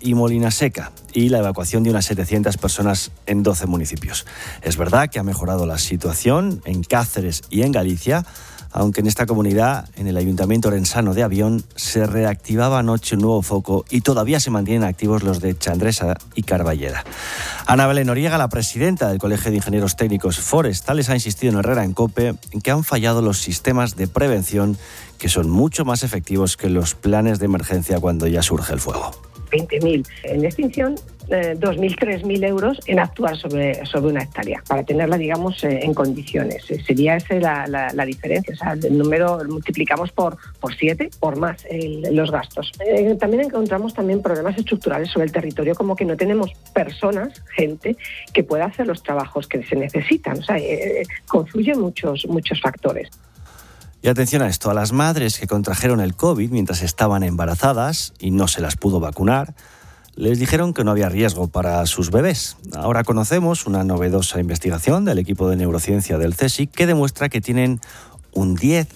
y Molinaseca y la evacuación de unas 700 personas en 12 municipios. Es verdad que ha mejorado la situación en Cáceres y en Galicia, aunque en esta comunidad, en el Ayuntamiento orensano de Avión, se reactivaba anoche un nuevo foco y todavía se mantienen activos los de Chandresa y Carballeda. Ana Belén Noriega, la presidenta del Colegio de Ingenieros Técnicos Forestales, ha insistido en Herrera en COPE en que han fallado los sistemas de prevención, que son mucho más efectivos que los planes de emergencia cuando ya surge el fuego. 20.000 en extinción, 2.000, 3.000 euros en actuar sobre una hectárea, para tenerla, digamos, en condiciones. Sería esa la diferencia. O sea, el número lo multiplicamos por 7, por más los gastos. También encontramos problemas estructurales sobre el territorio, como que no tenemos personas, gente, que pueda hacer los trabajos que se necesitan. O sea, confluyen muchos factores. Y atención a esto, a las madres que contrajeron el COVID mientras estaban embarazadas y no se las pudo vacunar, les dijeron que no había riesgo para sus bebés. Ahora conocemos una novedosa investigación del equipo de neurociencia del CSIC que demuestra que tienen un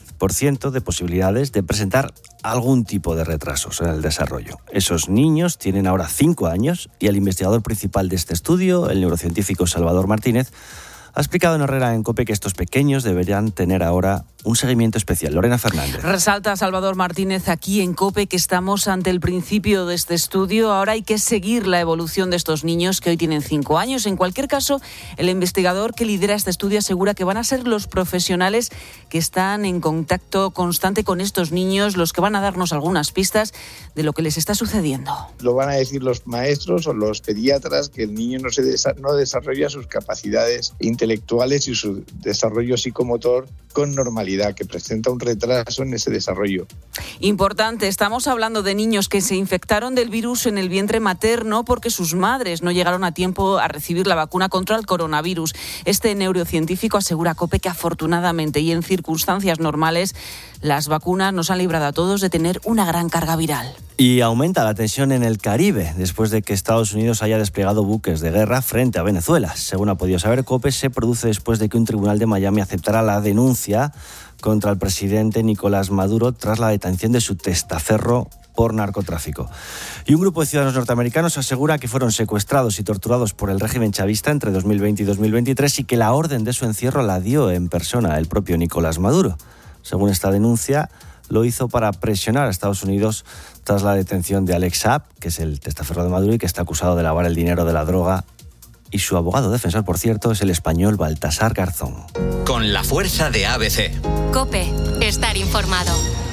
10% de posibilidades de presentar algún tipo de retrasos en el desarrollo. Esos niños tienen ahora 5 años y el investigador principal de este estudio, el neurocientífico Salvador Martínez, ha explicado en Herrera en COPE que estos pequeños deberían tener ahora un seguimiento especial. Lorena Fernández. Resalta Salvador Martínez aquí en COPE que estamos ante el principio de este estudio. Ahora hay que seguir la evolución de estos niños que hoy tienen 5 años. En cualquier caso, el investigador que lidera este estudio asegura que van a ser los profesionales que están en contacto constante con estos niños los que van a darnos algunas pistas de lo que les está sucediendo. Lo van a decir los maestros o los pediatras, que el niño no desarrolla sus capacidades intelectuales y su desarrollo psicomotor con normalidad, que presenta un retraso en ese desarrollo. Importante, estamos hablando de niños que se infectaron del virus en el vientre materno porque sus madres no llegaron a tiempo a recibir la vacuna contra el coronavirus. Este neurocientífico asegura a COPE que afortunadamente y en circunstancias normales las vacunas nos han librado a todos de tener una gran carga viral. Y aumenta la tensión en el Caribe después de que Estados Unidos haya desplegado buques de guerra frente a Venezuela. Según ha podido saber COPE, se produce después de que un tribunal de Miami aceptara la denuncia contra el presidente Nicolás Maduro tras la detención de su testaferro por narcotráfico. Y un grupo de ciudadanos norteamericanos asegura que fueron secuestrados y torturados por el régimen chavista entre 2020 y 2023 y que la orden de su encierro la dio en persona el propio Nicolás Maduro. Según esta denuncia, lo hizo para presionar a Estados Unidos tras la detención de Alex Saab, que es el testaferro de Maduro y que está acusado de lavar el dinero de la droga. Y su abogado defensor, por cierto, es el español Baltasar Garzón. Con la fuerza de ABC. COPE, estar informado.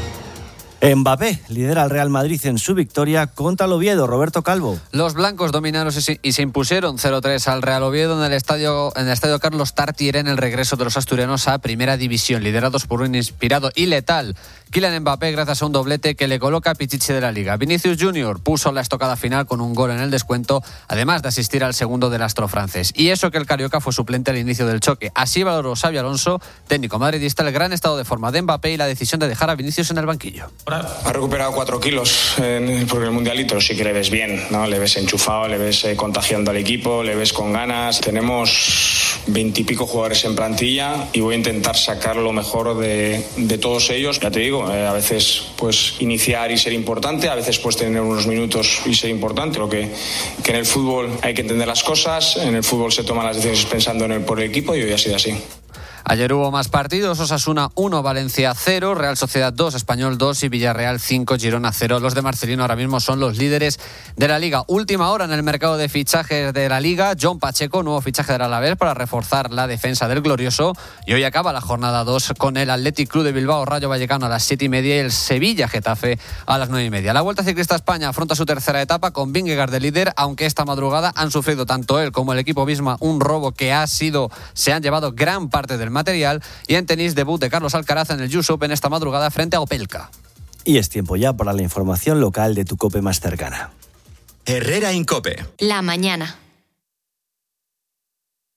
Mbappé lidera al Real Madrid en su victoria contra el Oviedo. Roberto Calvo. Los blancos dominaron y se impusieron 0-3 al Real Oviedo en el estadio Carlos Tartiere en el regreso de los asturianos a Primera División, liderados por un inspirado y letal Kylian Mbappé gracias a un doblete que le coloca a Pichichi de la Liga. Vinicius Junior puso la estocada final con un gol en el descuento, además de asistir al segundo del astro francés. Y eso que el carioca fue suplente al inicio del choque. Así valoró Xabi Alonso, técnico madridista, el gran estado de forma de Mbappé y la decisión de dejar a Vinicius en el banquillo. Ha recuperado 4 kilos por el mundialito, sí que le ves bien, ¿no? Le ves enchufado, le ves contagiando al equipo, le ves con ganas. Tenemos 20 y pico jugadores en plantilla y voy a intentar sacar lo mejor de todos ellos. Ya te digo, a veces pues iniciar y ser importante, a veces pues tener unos minutos y ser importante. Lo que en el fútbol hay que entender las cosas, en el fútbol se toman las decisiones pensando por el equipo y hoy ha sido así. Ayer hubo más partidos, Osasuna 1, Valencia 0, Real Sociedad 2, Español 2 y Villarreal 5, Girona 0. Los de Marcelino ahora mismo son los líderes de la Liga. Última hora en el mercado de fichajes de la Liga, John Pacheco, nuevo fichaje del Alavés para reforzar la defensa del glorioso. Y hoy acaba la jornada 2 con el Athletic Club de Bilbao, Rayo Vallecano a las 7:30 y el Sevilla Getafe a las 9:30. La Vuelta Ciclista España afronta su tercera etapa con Vingegaard de líder, aunque esta madrugada han sufrido tanto él como el equipo Visma un robo que se han llevado gran parte del material. Y en tenis, debut de Carlos Alcaraz en el US Open esta madrugada frente a Opelka. Y es tiempo ya para la información local de tu COPE más cercana. Herrera en COPE. La mañana.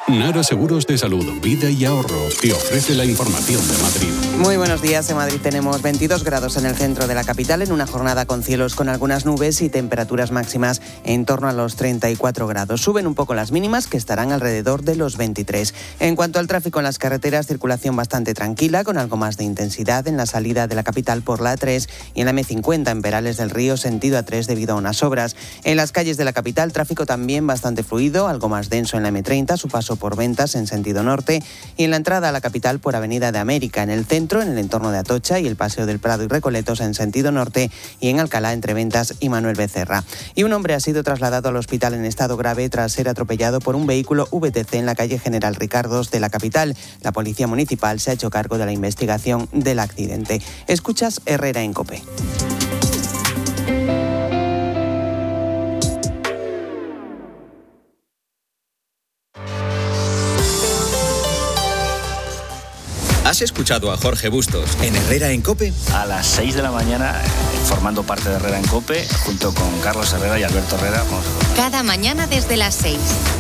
Nara Seguros de Salud, Vida y Ahorro te ofrece la información de Madrid. Muy buenos días. En Madrid tenemos 22 grados en el centro de la capital, en una jornada con cielos con algunas nubes y temperaturas máximas en torno a los 34 grados. Suben un poco las mínimas, que estarán alrededor de los 23. En cuanto al tráfico en las carreteras, circulación bastante tranquila, con algo más de intensidad en la salida de la capital por la A3 y en la M50 en Perales del Río, sentido A3, debido a unas obras. En las calles de la capital, tráfico también bastante fluido, algo más denso en la M30, su paso por Ventas en sentido norte, y en la entrada a la capital por Avenida de América, en el centro, en el entorno de Atocha y el Paseo del Prado y Recoletos en sentido norte, y en Alcalá entre Ventas y Manuel Becerra. Y un hombre ha sido trasladado al hospital en estado grave tras ser atropellado por un vehículo VTC en la calle General Ricardos de la capital. La Policía Municipal se ha hecho cargo de la investigación del accidente. Escuchas Herrera en COPE. ¿Has escuchado a Jorge Bustos en Herrera en COPE? A las 6 de la mañana, formando parte de Herrera en COPE, junto con Carlos Herrera y Alberto Herrera. Cada mañana desde las 6.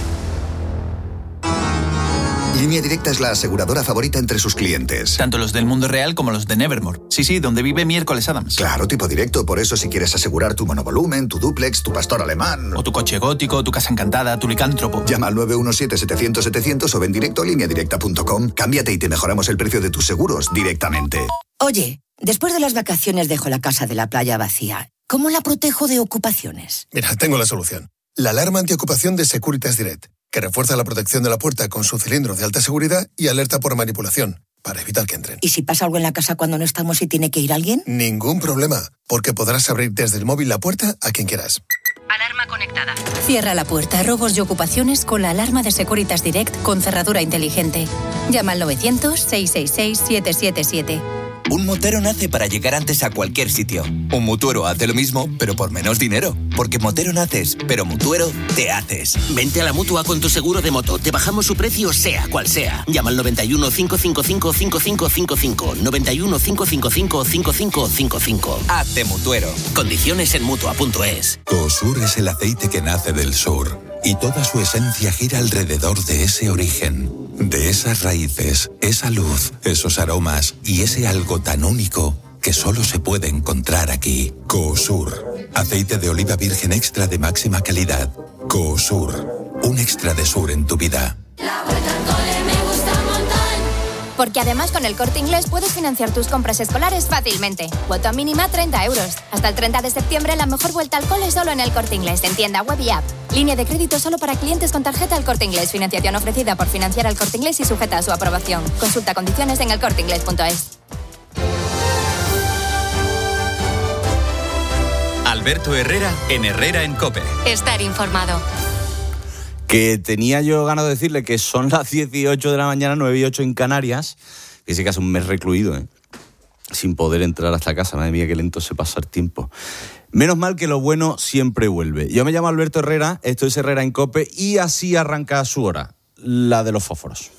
Línea Directa es la aseguradora favorita entre sus clientes. Tanto los del mundo real como los de Nevermore. Sí, donde vive Miércoles Adams. Claro, tipo directo. Por eso, si quieres asegurar tu monovolumen, tu dúplex, tu pastor alemán... O tu coche gótico, tu casa encantada, tu licántropo. Llama al 917-700-700 o ven directo a lineadirecta.com. Cámbiate y te mejoramos el precio de tus seguros directamente. Oye, después de las vacaciones dejo la casa de la playa vacía. ¿Cómo la protejo de ocupaciones? Mira, tengo la solución. La alarma antiocupación de Securitas Direct, que refuerza la protección de la puerta con su cilindro de alta seguridad y alerta por manipulación, para evitar que entren. ¿Y si pasa algo en la casa cuando no estamos y tiene que ir alguien? Ningún problema, porque podrás abrir desde el móvil la puerta a quien quieras. Alarma conectada. Cierra la puerta a robos y ocupaciones con la alarma de Securitas Direct con cerradura inteligente. Llama al 900-666-777. Un motero nace para llegar antes a cualquier sitio. Un mutuero hace lo mismo, pero por menos dinero. Porque motero naces, pero mutuero te haces. Vente a la Mutua con tu seguro de moto. Te bajamos su precio, sea cual sea. Llama al 91 555 5555. 91 555 5555. Hazte mutuero. Condiciones en Mutua.es. Coosur es el aceite que nace del sur. Y toda su esencia gira alrededor de ese origen. De esas raíces, esa luz, esos aromas y ese algo tan único que solo se puede encontrar aquí. Coosur, aceite de oliva virgen extra de máxima calidad. Coosur, un extra de sur en tu vida. Porque además con el Corte Inglés puedes financiar tus compras escolares fácilmente. Cuota mínima 30 euros. Hasta el 30 de septiembre la mejor vuelta al cole solo en el Corte Inglés, en tienda web y app. Línea de crédito solo para clientes con tarjeta El Corte Inglés. Financiación ofrecida por Financiar El Corte Inglés y sujeta a su aprobación. Consulta condiciones en elcorteinglés.es. Alberto Herrera en Herrera en COPE. Estar informado. Que tenía yo ganas de decirle que son las 18 de la mañana, 9:08 en Canarias. Que sí que hace un mes recluido, sin poder entrar hasta casa. Madre mía, qué lento se pasa el tiempo. Menos mal que lo bueno siempre vuelve. Yo me llamo Alberto Herrera, esto es Herrera en COPE y así arranca su hora, la de los fósforos.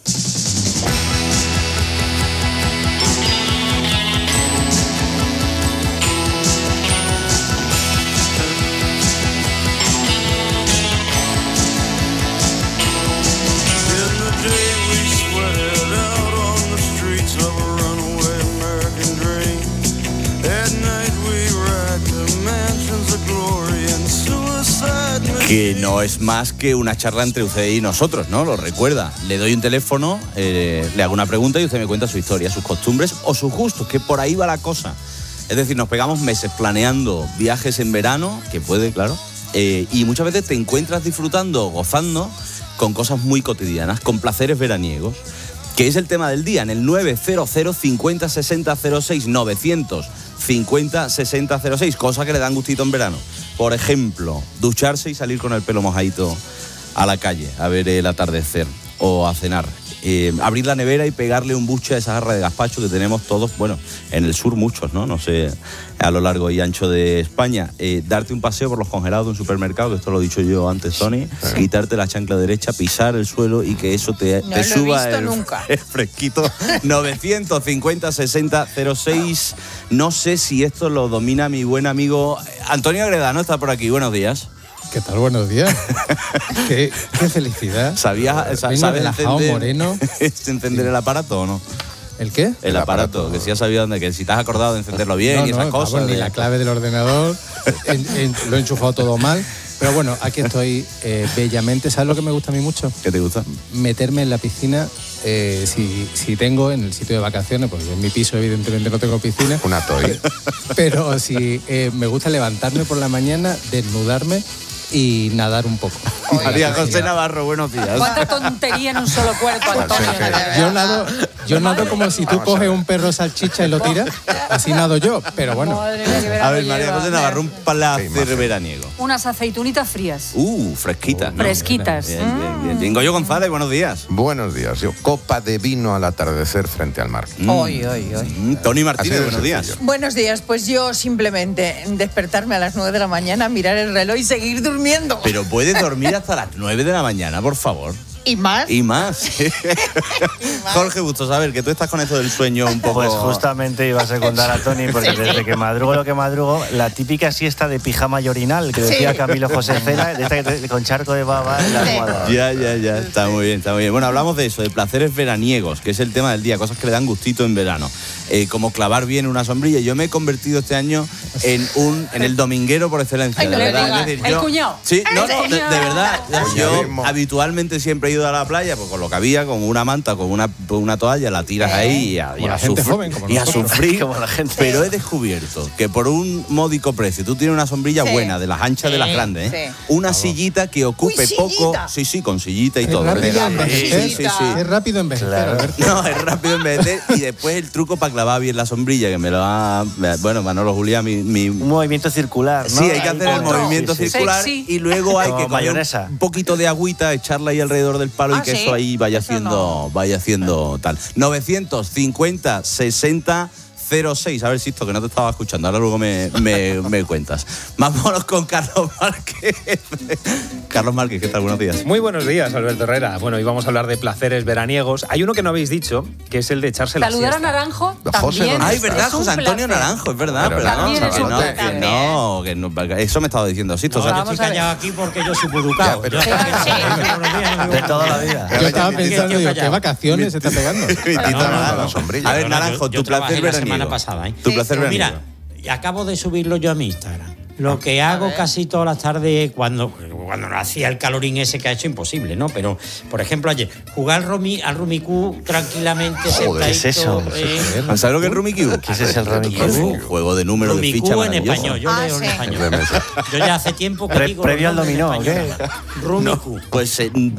Que no es más que una charla entre usted y nosotros, ¿no? Lo recuerda. Le doy un teléfono, le hago una pregunta y usted me cuenta su historia, sus costumbres o sus gustos, que por ahí va la cosa. Es decir, nos pegamos meses planeando viajes en verano, que puede, claro, y muchas veces te encuentras disfrutando, gozando, con cosas muy cotidianas, con placeres veraniegos, que es el tema del día, en el 900 50 60 06, 900 50 60 06, cosas que le dan gustito en verano. Por ejemplo, ducharse y salir con el pelo mojadito a la calle a ver el atardecer o a cenar. Abrir la nevera y pegarle un buche a esa jarra de gazpacho que tenemos todos, bueno, en el sur muchos, ¿no? No sé, a lo largo y ancho de España. Darte un paseo por los congelados de un supermercado, que esto lo he dicho yo antes, Tony, quitarte la chancla derecha, pisar el suelo y que eso te suba el fresquito. 950 60 06. No sé si esto lo domina mi buen amigo Antonio Agreda, ¿no? Está por aquí. Buenos días. ¿Qué tal? Buenos días. qué felicidad. ¿Sabes Moreno. encender el aparato o no? ¿El qué? El aparato, que si has sabido que si te has acordado de encenderlo bien y esas cosas. Ni la clave del ordenador, lo he enchufado todo mal. Pero bueno, aquí estoy bellamente. ¿Sabes lo que me gusta a mí mucho? ¿Qué te gusta? Meterme en la piscina, si tengo en el sitio de vacaciones, porque en mi piso evidentemente no tengo piscina. Una toy. Pero si me gusta levantarme por la mañana, desnudarme y nadar un poco. María José Navarro, buenos días. Cuánta tontería en un solo cuerpo, Antonio. Yo nado como si tú coges un perro salchicha y lo tiras, así nado yo, pero bueno. A ver, María José Navarro, un placer veraniego. Unas aceitunitas frías. Fresquitas, ¿no? Fresquitas. Bien. Goyo González, buenos días. Buenos días. Copa de vino al atardecer frente al mar. Tony Martínez, buenos días. Buenos días, pues yo simplemente despertarme a las 9 de la mañana, mirar el reloj y seguir durmiendo. Pero puedes dormir hasta las 9 de la mañana, por favor. ¿Y más? Y más. Jorge Bustos, a ver, que tú estás con esto del sueño un poco... Pues justamente iba a secundar a Tony, porque desde que madrugo lo que madrugo, la típica siesta de pijama y orinal que decía Camilo José Cela, de esta con charco de baba en la almohada. Ya. Está muy bien. Bueno, hablamos de eso, de placeres veraniegos, que es el tema del día, cosas que le dan gustito en verano. Como clavar bien una sombrilla. Yo me he convertido este año en el dominguero por excelencia. No le digas. ¿El cuñado? Sí, de verdad. Yo habitualmente siempre he ido a la playa pues con lo que había, con una manta, con una toalla, la tiras ahí y a sufrir. Como la gente. Pero he descubierto que por un módico precio, tú tienes una sombrilla buena, de las anchas de las grandes, una sillita que ocupe poco. Sí, con sillita y todo. Es rápido envejecer. Claro. No, es rápido envejecer. Y después el truco para clavar bien la sombrilla, que me lo ha... Bueno, Manolo Julián, un movimiento circular, ¿no? Sí, hay que hacer el movimiento circular y luego hay que coger un poquito de agüita, echarla ahí alrededor del palo y que eso ahí vaya haciendo tal. 950 60 06. A ver, Sisto, que no te estaba escuchando. Ahora luego me cuentas. Vámonos con Carlos Márquez. Carlos Márquez, ¿qué tal? Buenos días. Muy buenos días, Alberto Herrera. Bueno, y vamos a hablar de placeres veraniegos. Hay uno que no habéis dicho, que es el de echarse la siesta. Saludar a Naranjo también. Ay, verdad, José Antonio Naranjo, es verdad. Que no, eso me estaba diciendo Sisto. No, yo estoy callado aquí porque yo soy educado. De toda la vida. Yo estaba pensando, ¿qué vacaciones se está pegando? A ver, Naranjo, tu placer veraniego. Pasada, Tu placer veraniego. Mira, acabo de subirlo yo a mi Instagram. Lo que hago casi todas las tardes cuando no hacía el calorín ese que ha hecho imposible, ¿no? Pero, por ejemplo, ayer, jugar al Rummikub tranquilamente. Joder, ¿qué es eso? ¿Sabes lo que es Rummikub? ¿Qué es ese Rummikub? Un juego de números de ficha en español, yo leo en español. Yo ya hace tiempo que digo... Previo al dominó, ¿qué? Rummikub. Pues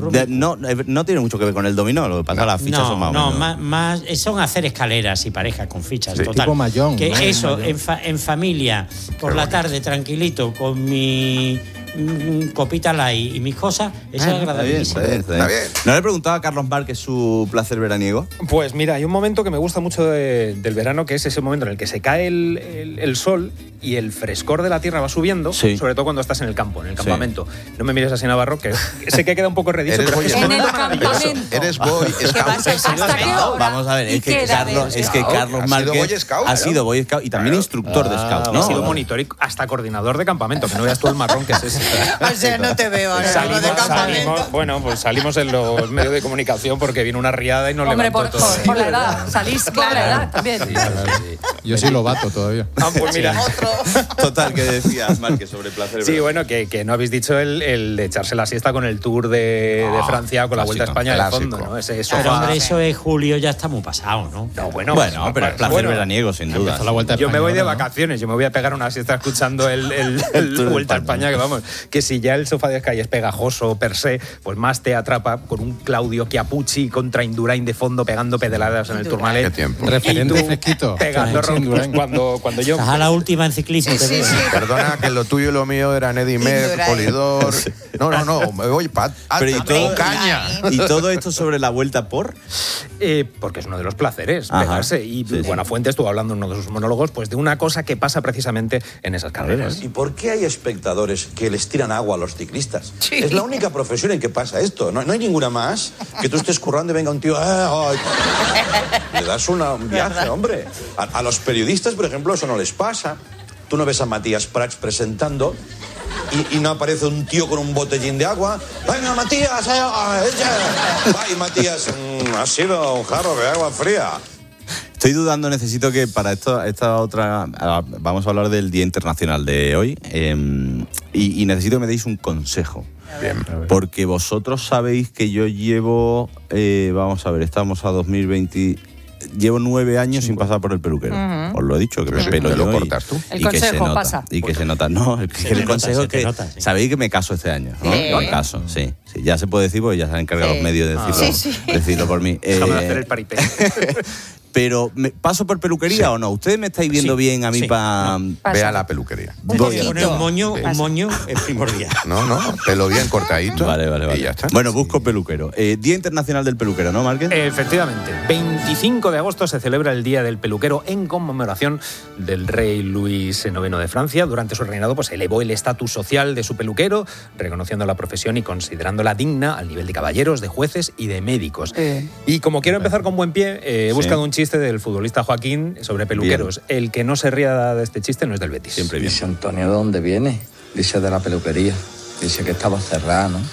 no tiene mucho que ver con el dominó, lo que pasa las fichas son más... No, más son hacer escaleras y parejas con fichas, total. Tipo Mahjong. Que eso, en familia, por la tarde, tranquilito, con mi copita light y mis cosas, eso es agradabilísimo. Está bien. ¿No le preguntaba a Carlos Márquez su placer veraniego? Pues mira, hay un momento que me gusta mucho del verano, que es ese momento en el que se cae el sol y el frescor de la tierra va subiendo, sobre todo cuando estás en el campo, en el campamento. No me mires así, Navarro, que sé que queda un poco redicho, pero es en el campamento. Eres boy scout. Vamos a ver, es que Carlos Márquez ha sido boy scout y también instructor de scout, ¿no? Ha sido monitor y hasta coordinador de campamento, que no veas tú el marrón que es ese. O sea, no te veo ahora. Salimos en los medios de comunicación porque vino una riada y nos levantó todo. Por la edad, salís por la edad también. Yo sí lo bato todavía. Pues mira. Total, que decías, Márquez, sobre placer. Sí, bueno, que no habéis dicho el de echarse la siesta con el Tour de Francia, con la Vuelta a España de fondo, ¿no? Pero hombre, eso es julio, ya está muy pasado, ¿no? Bueno, pero es placer veraniego, sin duda. Yo me voy de vacaciones, yo me voy a pegar una siesta escuchando el Vuelta a España, que vamos, que si ya el sofá de Sky es pegajoso per se, pues más te atrapa con un Claudio Chiappucci contra Indurain de fondo pegando pedaladas en el Tourmalet. ¿Qué tiempo? Referente fresquito. Pegando cuando yo... Estás a la última en ciclismo. Sí. Perdona, que lo tuyo y lo mío eran Eddy Merckx, Polidor... No, me voy con caña. ¿Y todo esto sobre la vuelta por? Porque es uno de los placeres, pegarse. Y Buenafuente estuvo hablando en uno de sus monólogos pues de una cosa que pasa precisamente en esas carreras. ¿Y por qué hay espectadores que les tiran agua a los ciclistas? Sí. Es la única profesión en que pasa esto. No hay ninguna más que tú estés currando y venga un tío... le das un viaje, hombre. A los periodistas, por ejemplo, eso no les pasa. Tú no ves a Matías Prats presentando y no aparece un tío con un botellín de agua. Venga, Matías, ay, Matías, ha sido un jarro de agua fría. Estoy dudando, necesito que para esta otra... Vamos a hablar del Día Internacional de hoy y necesito que me deis un consejo. Bien. Porque vosotros sabéis que yo llevo... vamos a ver, estamos a 2020... Llevo 9 años sin pasar por el peluquero. Os lo he dicho, que me pelo yo. ¿Lo cortas tú? El consejo pasa. Y que se nota. No, el consejo es que... Sabéis que me caso este año, ¿no? Me caso, sí. Ya se puede decir porque ya se han encargado los medios de decirlo por mí. Déjame hacer el paripé. Pero, ¿paso por peluquería o no? ¿Ustedes me estáis viendo bien a mí para...? Ve a la peluquería. Voy a poner un moño es primordial. No, pelo bien cortadito. Vale. Y ya está. Bueno, busco peluquero. Día Internacional del Peluquero, ¿no, Márquez? Efectivamente. 25 de agosto se celebra el Día del Peluquero en conmemoración del rey Luis IX de Francia. Durante su reinado, pues elevó el estatus social de su peluquero, reconociendo la profesión y considerándola digna al nivel de caballeros, de jueces y de médicos. Y como quiero empezar con buen pie, he buscado un chiste del futbolista Joaquín sobre peluqueros. Bien. El que no se ría de este chiste no es del Betis. Siempre bien. Dice Antonio, ¿de dónde viene? Dice de la peluquería. Dice que estaba cerrada, ¿no?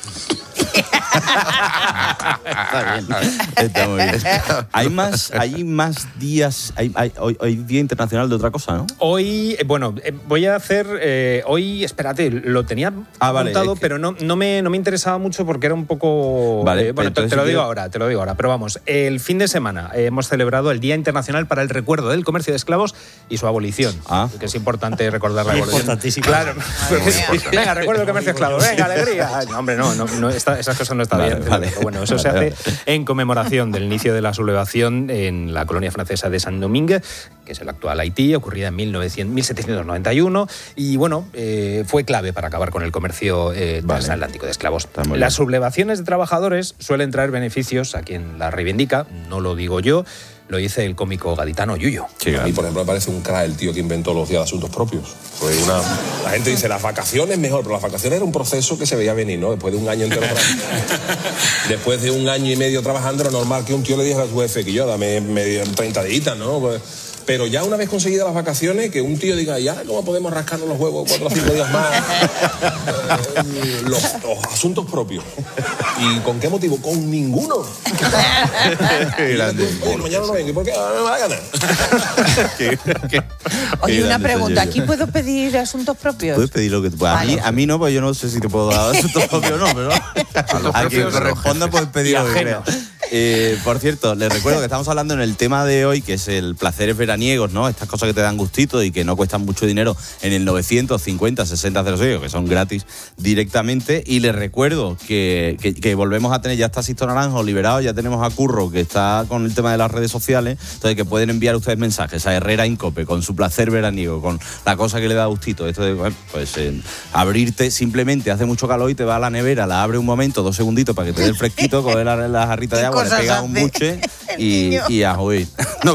Está bien. Está muy bien. Hay más días. Hay Día Internacional de otra cosa, ¿no? Hoy, voy a hacer. Hoy, espérate, lo tenía apuntado, es que... pero no me interesaba mucho porque era un poco. Vale, te lo digo ahora. Pero vamos, el fin de semana hemos celebrado el Día Internacional para el Recuerdo del Comercio de Esclavos y su abolición. Que es importante recordar la abolición. Importantísimo. Claro. Venga, recuerdo el comercio de esclavos. Venga, alegría. No, hombre, no esas cosas no están bien. Vale. Pero bueno, eso se hace en conmemoración del inicio de la sublevación en la colonia francesa de Saint-Domingue, que es el actual Haití, ocurrida en 1791, y bueno, fue clave para acabar con el comercio transatlántico de esclavos. Las sublevaciones de trabajadores suelen traer beneficios a quien las reivindica, no lo digo yo, lo dice el cómico gaditano Yuyo. A mí, por ejemplo, me parece un crack el tío que inventó los días de asuntos propios. Pues la gente dice, las vacaciones mejor, pero las vacaciones era un proceso que se veía venir, ¿no? Después de un año entero después de un año y medio trabajando, era normal que un tío le dijera a su jefe que yo, dame 30 días, ¿no? Pues, pero ya una vez conseguidas las vacaciones, que un tío diga, ya, ¿cómo podemos rascarnos los huevos 4 o 5 días más? Los asuntos propios. ¿Y con qué motivo? Con ninguno. Mañana no vengo. ¿Y por qué? No me va a ganar. Oye, una pregunta. ¿Aquí puedo pedir asuntos propios? Puedes pedir lo que tú puedas. A mí no, pues yo no sé si te puedo dar asuntos propios o no, pero a quien corresponda puedes pedir lo que creas. Por cierto, les recuerdo que estamos hablando en el tema de hoy, que es el placeres veraniegos, ¿no? Estas cosas que te dan gustito y que no cuestan mucho dinero, en el 950 60 06, que son gratis directamente. Y les recuerdo que volvemos a tener ya está Sisto Naranjo liberado, ya tenemos a Curro, que está con el tema de las redes sociales, entonces que pueden enviar ustedes mensajes a Herrera Incope con su placer veraniego, con la cosa que le da gustito. Esto de, bueno, pues abrirte, simplemente hace mucho calor y te va a la nevera, la abre un momento, 2 segunditos para que te dé el fresquito, coger la jarrita de agua, le pega un buche y a joder.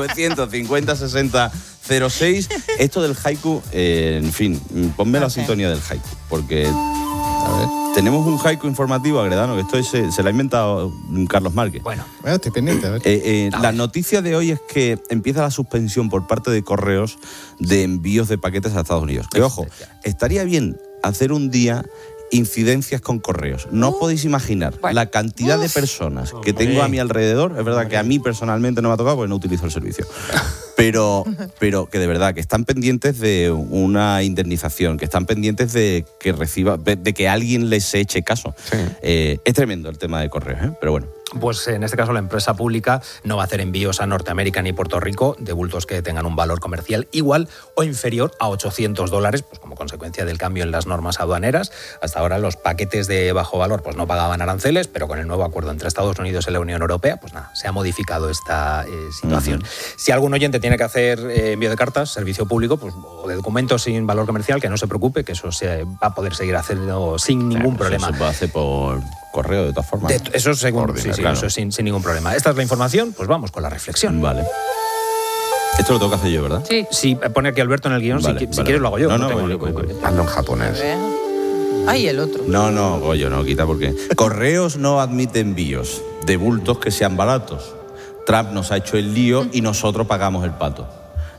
950 60 06. Esto del haiku, en fin, ponme la sintonía del haiku, porque a ver, tenemos un haiku informativo, Agredano, que esto se lo ha inventado Carlos Márquez. Bueno, estoy pendiente. A ver. La noticia de hoy es que empieza la suspensión por parte de Correos de envíos de paquetes a Estados Unidos. Que ojo, estaría bien hacer un día incidencias con Correos. No os podéis imaginar la cantidad de personas que tengo a mi alrededor. Es verdad que a mí personalmente no me ha tocado porque no utilizo el servicio. Pero que de verdad que están pendientes de una indemnización, que están pendientes de que reciba, de que alguien les eche caso. Sí. Es tremendo el tema de Correos, pero bueno. Pues en este caso la empresa pública no va a hacer envíos a Norteamérica ni Puerto Rico de bultos que tengan un valor comercial igual o inferior a $800, pues como consecuencia del cambio en las normas aduaneras. Hasta ahora los paquetes de bajo valor pues no pagaban aranceles, pero con el nuevo acuerdo entre Estados Unidos y la Unión Europea, pues nada, se ha modificado esta situación. Si algún oyente tiene que hacer envío de cartas, servicio público, pues, o de documentos sin valor comercial, que no se preocupe, que eso se va a poder seguir haciendo sin ningún problema. Eso se puede hacer por correo de todas formas. Eso según, sí, claro. Eso sin ningún problema. Esta es la información, pues vamos con la reflexión. Vale. Esto lo tengo que hacer yo, ¿verdad? Sí, pone aquí Alberto en el guión, vale, si quieres lo hago yo. Hazlo en japonés. Ay, el otro. No, Goyo, no, quita porque... Correos no admite envíos de bultos que sean baratos. Trump nos ha hecho el lío y nosotros pagamos el pato.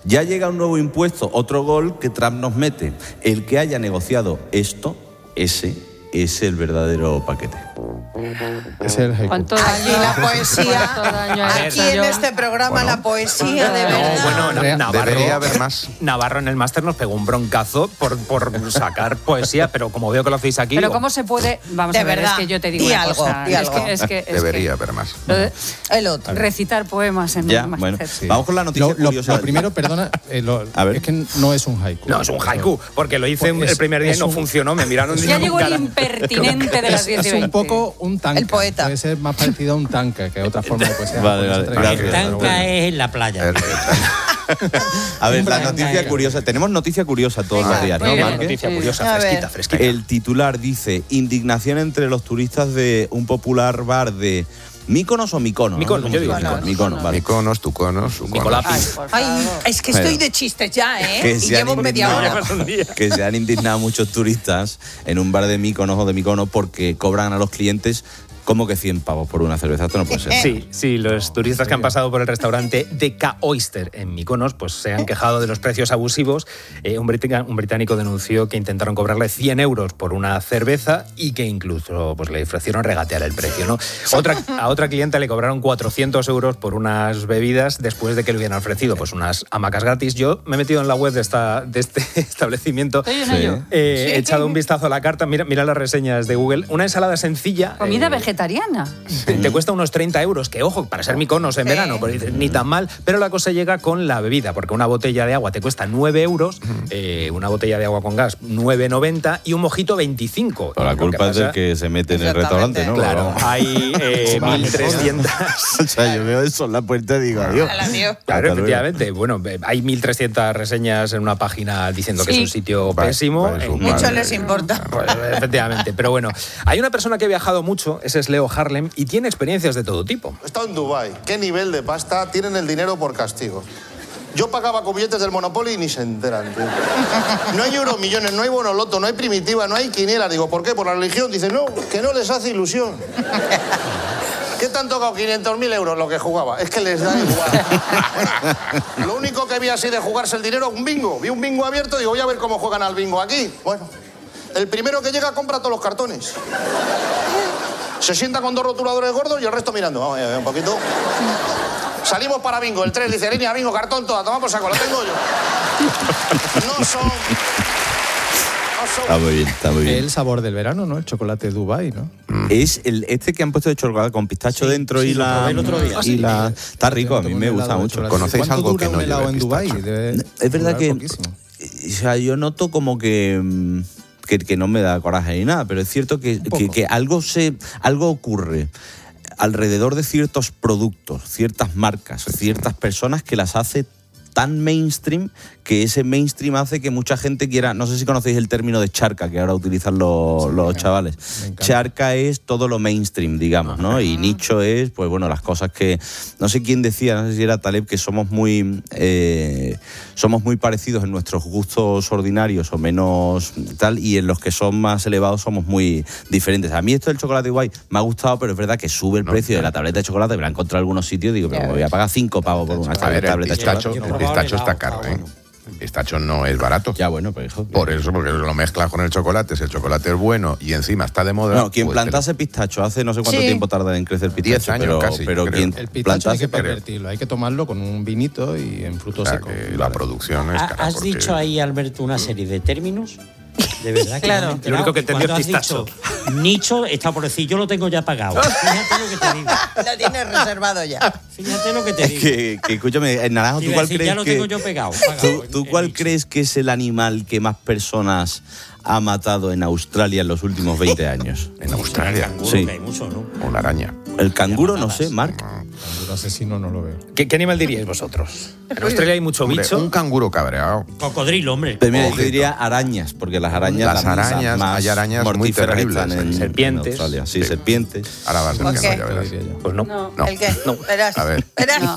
Ya llega un nuevo impuesto, otro gol que Trump nos mete. El que haya negociado esto, ese es el verdadero paquete. Es el haiku. Aquí la poesía, aquí en este programa la poesía de verdad. Debería haber más. Navarro en el máster nos pegó un broncazo por sacar poesía, pero como veo que lo hacéis aquí... Pero ¿cómo se puede...? Vamos a ver, es que yo te digo una cosa. Debería haber más. El otro. Recitar poemas en el máster. Bueno, vamos con la noticia curiosa. Lo primero, perdona, es que no es un haiku. No, es un haiku, porque lo hice el primer día y no funcionó, me miraron... Ya llegó el impertinente de las 10 y 20. Es un poco un tanca. El poeta. Puede ser más parecido a un tanca que otra forma de poesía. Vale, el tanca es en la playa. A ver, la noticia curiosa. Tenemos noticia curiosa todos los días, ¿no, Marque? Noticia curiosa, fresquita. El titular dice: indignación entre los turistas de un popular bar de Míconos o Micono. Micono, yo digo Micono, vale. Miconos, Tuconos, Suconos. Ay, es que estoy de chistes ya, ¿eh? Y llevo media hora. Que se han indignado muchos turistas en un bar de Míconos o de Micono porque cobran a los clientes como que 100 pavos por una cerveza. Esto no puede ser. Sí, los turistas que han pasado por el restaurante DK Oyster en Mykonos pues se han quejado de los precios abusivos. Un británico denunció que intentaron cobrarle 100 euros por una cerveza y que incluso pues le ofrecieron regatear el precio, ¿no? A otra clienta le cobraron 400 euros por unas bebidas después de que le hubieran ofrecido pues unas hamacas gratis. Yo me he metido en la web de este establecimiento. He echado un vistazo a la carta. Mira las reseñas de Google. Una ensalada sencilla. Comida vegetariana. Te cuesta unos 30 euros, que ojo, para ser Mykonos en verano, pues, ni tan mal, pero la cosa llega con la bebida, porque una botella de agua te cuesta 9 euros, una botella de agua con gas 9,90 y un mojito 25. Pero la culpa es del que se mete en el restaurante, ¿no? Claro, hay 1.300... O sea, yo veo eso en la puerta y digo, adiós. Claro, efectivamente. Bueno, hay 1.300 reseñas en una página diciendo que es un sitio pésimo. Mucho les importa. Pues, efectivamente, pero bueno, hay una persona que ha viajado mucho, ese es Leo Harlem, y tiene experiencias de todo tipo. He estado en Dubái. ¿Qué nivel de pasta? Tienen el dinero por castigo. Yo pagaba con billetes del Monopoly y ni se enteran, tío. No hay euromillones, no hay bonoloto, no hay primitiva, no hay quiniela. Digo, ¿por qué? Por la religión. Dice, no, que no les hace ilusión. ¿Qué te han tocado? 500.000 euros lo que jugaba. Es que les da igual. Lo único que vi así de jugarse el dinero, un bingo. Vi un bingo abierto, digo, voy a ver cómo juegan al bingo aquí. Bueno, el primero que llega compra todos los cartones. Se sienta con 2 rotuladores gordos y el resto mirando. Vamos a ver un poquito. Salimos para bingo. El 3 dice, línea, bingo, cartón, toda. Toma por saco, lo tengo yo. No son... Está muy bien, está muy bien. El sabor del verano, ¿no? El chocolate de Dubái, ¿no? Es este que han puesto de chocolate con pistacho dentro y la... el otro día. Está rico, a mí me gusta mucho. ¿Conocéis algo que no helado lleve en Dubái? Es verdad que... O sea, yo noto como que no me da coraje ni nada, pero es cierto que algo ocurre alrededor de ciertos productos, ciertas marcas, ciertas personas que las hace tan mainstream que ese mainstream hace que mucha gente quiera... No sé si conocéis el término de charca que ahora utilizan los chavales. Charca es todo lo mainstream, digamos, ¿no? Y nicho es, pues bueno, las cosas que... No sé quién decía, no sé si era Taleb, que somos muy parecidos en nuestros gustos ordinarios o menos tal, y en los que son más elevados somos muy diferentes. A mí esto del chocolate guay me ha gustado, pero es verdad que sube el precio de la tableta de chocolate. Me la he encontrado en algunos sitios, digo, pero me voy a pagar 5 pavos por una tableta de chocolate. El pistacho está caro, ¿eh? El pistacho no es barato. Ya, bueno, pues hijo. Por eso, porque lo mezclas con el chocolate, si el chocolate es bueno y encima está de moda... No, quien plantase pistacho hace no sé cuánto tiempo tarda en crecer pistacho. 10 años casi. Pero quien el pistacho hay que pervertirlo, hay que tomarlo con un vinito y en frutos secos. La producción es cara. ¿Has dicho ahí, Alberto, una serie de términos? De verdad que claro. Lo único que entendió es pistacho. Nicho está por decir, yo lo tengo ya pagado. Fíjate lo que te digo. Lo tienes reservado ya. Fíjate lo que te digo. Que escúchame, Naranjo, ¿tú cuál crees ya lo tengo yo pegado. ¿Tú cuál crees que es el animal que más personas ha matado en Australia en los últimos 20 años? ¿En Australia? Sí. Hay mucho, ¿no? O la araña. El canguro, no sé, Marc. Canguro asesino no lo veo. ¿Qué animal diríais vosotros? En Australia hay mucho bicho. Un canguro cabreado. Cocodrilo, hombre. Pero mira, yo diría arañas, porque las arañas... Hay arañas muy terribles. En serpientes. En Australia. Sí, serpientes. Ahora va a ser que no, ya verás. Pues no. ¿El qué? No. Verás. A ver. Verás. No.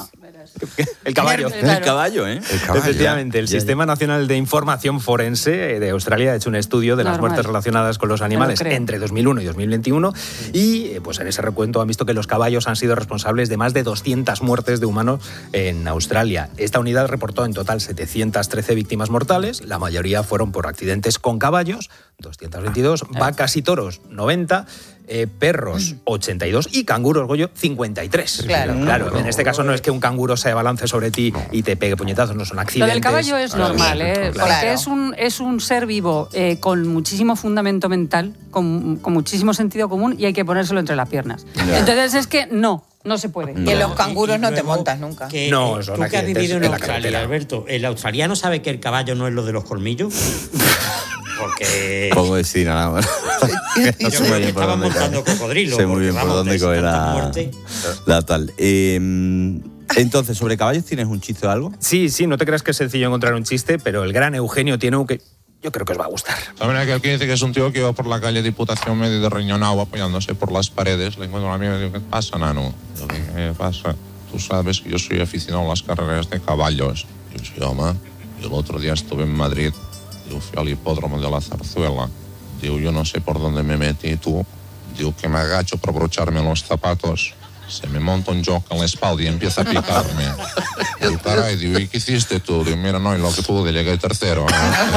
El caballo. El caballo, ¿eh? El caballo. Efectivamente, el Sistema Nacional de Información Forense de Australia ha hecho un estudio de las muertes relacionadas con los animales entre 2001 y 2021 y pues en ese recuento han visto que los caballos han sido responsables de más de 200 muertes de humanos en Australia. Esta unidad reportó en total 713 víctimas mortales, la mayoría fueron por accidentes con caballos, 222, vacas y toros, 90, perros 82 y canguros, Goyo, 53. Claro, en este caso no es que un canguro se balance sobre ti y te pegue puñetazos, no son accidentes. Lo del caballo es normal, porque es un ser vivo con muchísimo fundamento mental, con muchísimo sentido común y hay que ponérselo entre las piernas. Entonces es que no se puede. Y en los canguros no te montas nunca. No, son tú que has vivido en la Australia, carretera. Alberto, ¿el australiano sabe que el caballo no es lo de los colmillos? Porque... Pongo decir nada más. Yo creo que estaban montando cocodrilos. Sé muy bien por dónde coge la tal. Entonces, ¿sobre caballos tienes un chiste o algo? Sí, no te creas que es sencillo encontrar un chiste, pero el gran Eugenio tiene un que yo creo que os va a gustar. La verdad que aquí dice que es un tío que iba por la calle Diputación medio de riñonado apoyándose por las paredes. Le encuentro a mí y me digo, ¿qué pasa, nano? ¿Qué pasa? Tú sabes que yo soy aficionado a las carreras de caballos. Yo sí, hombre. Y el otro día estuve en Madrid. Yo fui al hipódromo de la Zarzuela. Digo, yo no sé por dónde me metí, tú. Digo, que me agacho para abrocharme los zapatos. Se me monta un jock en la espalda y empieza a picarme. Digo, caray, digo, ¿y qué hiciste tú? Digo, mira, no, y lo que pude, llegué tercero.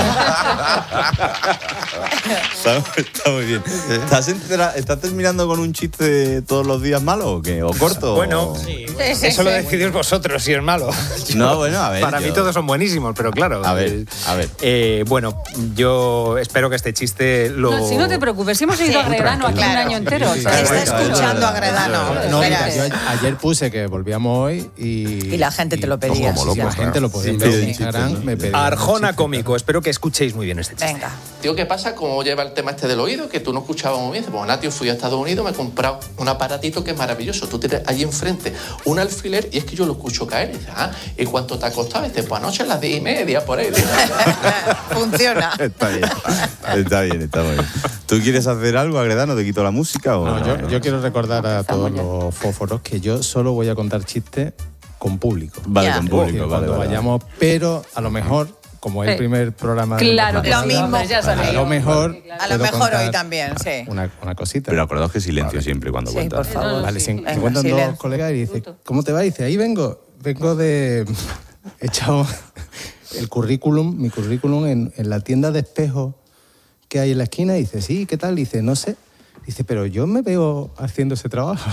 Está muy bien. ¿Estás terminando con un chiste todos los días malo o qué? ¿O corto? Bueno, eso lo decidís vosotros si es malo. No, bueno, a ver. Para mí todos son buenísimos, pero claro. A ver. Bueno, yo espero que este chiste lo... No, si no te preocupes, si hemos seguido a Gredano aquí un año entero. Está escuchando a Gredano. Yo ayer puse que volvíamos hoy y la gente te lo pedía. La gente lo podía ver en Instagram. Me pedía Arjona Cómico, espero que escuchéis muy bien este chiste. Venga. Tío, ¿qué pasa? ¿Cómo lleva el tema este del oído? Que tú no escuchabas muy bien. Pues nada, tío, fui a Estados Unidos, me he comprado un aparatito que es maravilloso. Tú tienes allí enfrente un alfiler y es que yo lo escucho caer. Y dices, ¿y cuánto te ha costado? Y dices, pues anoche a las 10:30 por ahí. Funciona. Está bien. ¿Tú quieres hacer algo, Agredano? ¿Te quito la música? O no, yo quiero recordar a todos los fósforos que yo solo voy a contar chistes con público. Vale, con público. Cuando vayamos, pero a lo mejor, como es el primer programa... Claro, lo mismo. A lo mejor hoy también, sí. Una cosita. Pero acordaos que silencio siempre cuando cuentas. Sí, por favor. Vale, si encuentran dos colegas y dice, ¿cómo te va? Y dice, ahí vengo de... He echado mi currículum en la tienda de espejos que hay en la esquina. Y dice, sí, ¿qué tal? Y dice, no sé. Dice, pero yo me veo haciendo ese trabajo.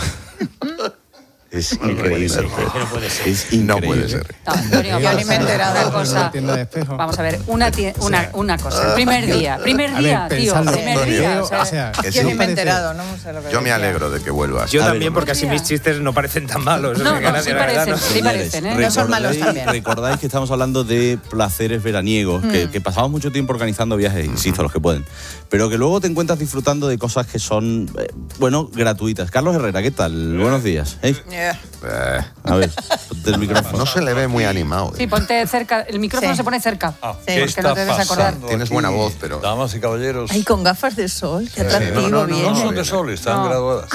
Es increíble. No puede ser. No puede ser. Antonio, yo ni me he enterado de una cosa. Vamos a ver, una cosa. El primer día, tío. Primer día. Yo ni me he enterado, no sé lo que yo me alegro de que vuelvas. Yo también, porque así mis chistes no parecen tan malos. No, sí parecen, ¿eh? No son malos también. Recordáis que estamos hablando de placeres veraniegos, que pasamos mucho tiempo organizando viajes, insisto, los que pueden, pero que luego te encuentras disfrutando de cosas que son, gratuitas. Carlos Herrera, ¿qué tal? Buenos días. A ver, ponte el micrófono. No se le ve muy animado. Sí, ponte cerca. El micrófono se pone cerca. ¿Qué porque no te debes acordar. Tienes buena voz, pero... Damas y caballeros. Ay, con gafas de sol, qué atractivo. No son de sol, están graduadas.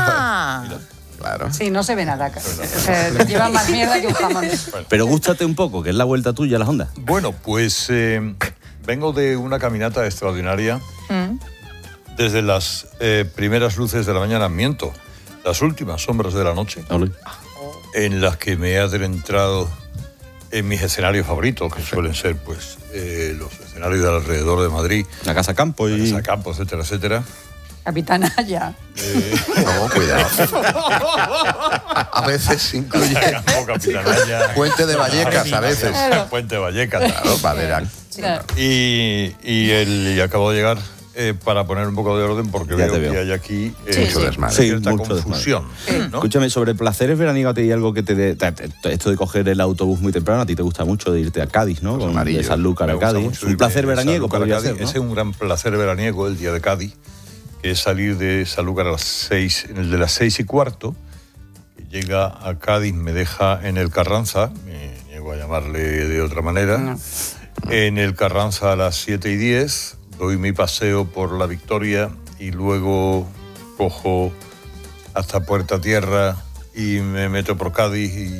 Claro. Sí, no se ve nada. Se lleva más mierda que un jamón. Pero gústate un poco, que es la vuelta tuya a las ondas. Bueno, pues vengo de una caminata extraordinaria desde las primeras luces de la mañana, las últimas sombras de la noche, en las que me he adentrado en mis escenarios favoritos, que suelen ser pues los escenarios de alrededor de Madrid. La Casa Campo, etcétera, etcétera. Capitanaya. No, cuidado. A veces incluye Puente de Vallecas, a veces. Claro. Puente de Vallecas, claro, para y acabo de llegar para poner un poco de orden, porque veo que hay aquí mucho desmadre. Cierta confusión. ¿no? Escúchame, sobre placeres veraniegos, ¿hay algo que te dé? Esto de coger el autobús muy temprano, a ti te gusta mucho de irte a Cádiz, ¿no? De Sanlúcar a Cádiz. Un placer veraniego podría ser, ¿no? Ese es un gran placer veraniego, el día de Cádiz, que es salir de Sanlúcar a las 6, en el de las 6:15, llega a Cádiz, me deja en el Carranza, me niego a llamarle de otra manera, en el Carranza a las 7:10, doy mi paseo por la Victoria y luego cojo hasta Puerta Tierra y me meto por Cádiz y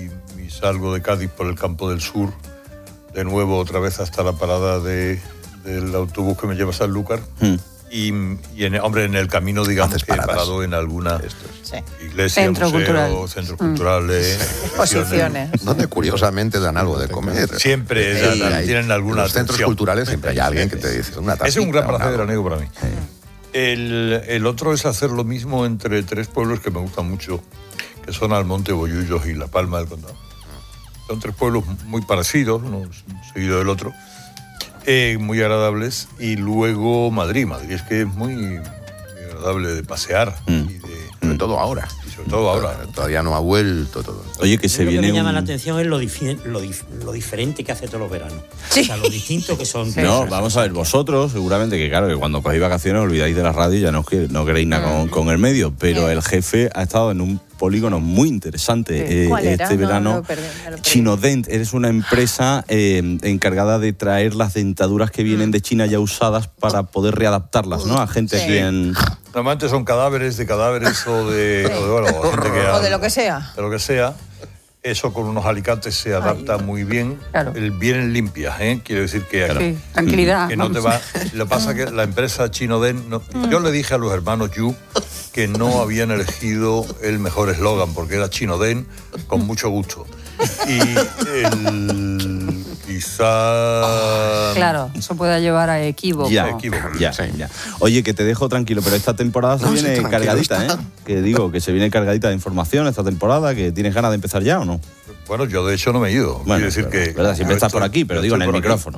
y salgo de Cádiz por el Campo del Sur, de nuevo otra vez hasta la parada del autobús que me lleva a Sanlúcar. Y en el camino, digamos, que he parado en alguna iglesia, museo, centros culturales, exposiciones. Donde curiosamente dan algo de comer. Siempre tienen alguna en los centros culturales siempre hay alguien que te dice una tacita. Ese es un gran placer veraniego para mí. El otro es hacer lo mismo entre 3 pueblos que me gustan mucho, que son Almonte, Bollullos y La Palma del Condado. Son 3 pueblos muy parecidos, uno seguido del otro. Muy agradables. Y luego Madrid es que es muy agradable de pasear sobre todo ahora. Sobre todo ahora. Todavía no ha vuelto todo. Oye, que se viene Lo que me llama la atención es lo diferente que hace todos los veranos. Sí. O sea, lo distinto que son. No, vamos a ver, vosotros seguramente que claro, que cuando cogéis vacaciones olvidáis de la radio y ya no queréis nada con el medio, pero el jefe ha estado en un polígono muy interesante este verano. Me lo perdí. Chinodent, eres una empresa encargada de traer las dentaduras que vienen de China ya usadas para poder readaptarlas, ¿no? A gente aquí en... Normalmente son cadáveres o de lo que sea. De lo que sea. Eso con unos alicates se adapta muy bien. Claro. Vienen limpias, Quiero decir que... Sí, tranquilidad. Que no te va... Lo que pasa es que la empresa Chinodent... yo le dije a los hermanos Yu que no habían elegido el mejor eslogan, porque era Chinodent con mucho gusto. Y quizá... Claro, eso puede llevar a equívoco. Ya. Oye, que te dejo tranquilo, pero esta temporada se viene cargadita, Que digo, que se viene cargadita de información esta temporada, que tienes ganas de empezar ya, ¿o no? Bueno, yo de hecho no me he ido. Bueno, quiero decir que... ¿verdad? Siempre estás por aquí, pero digo en el micrófono.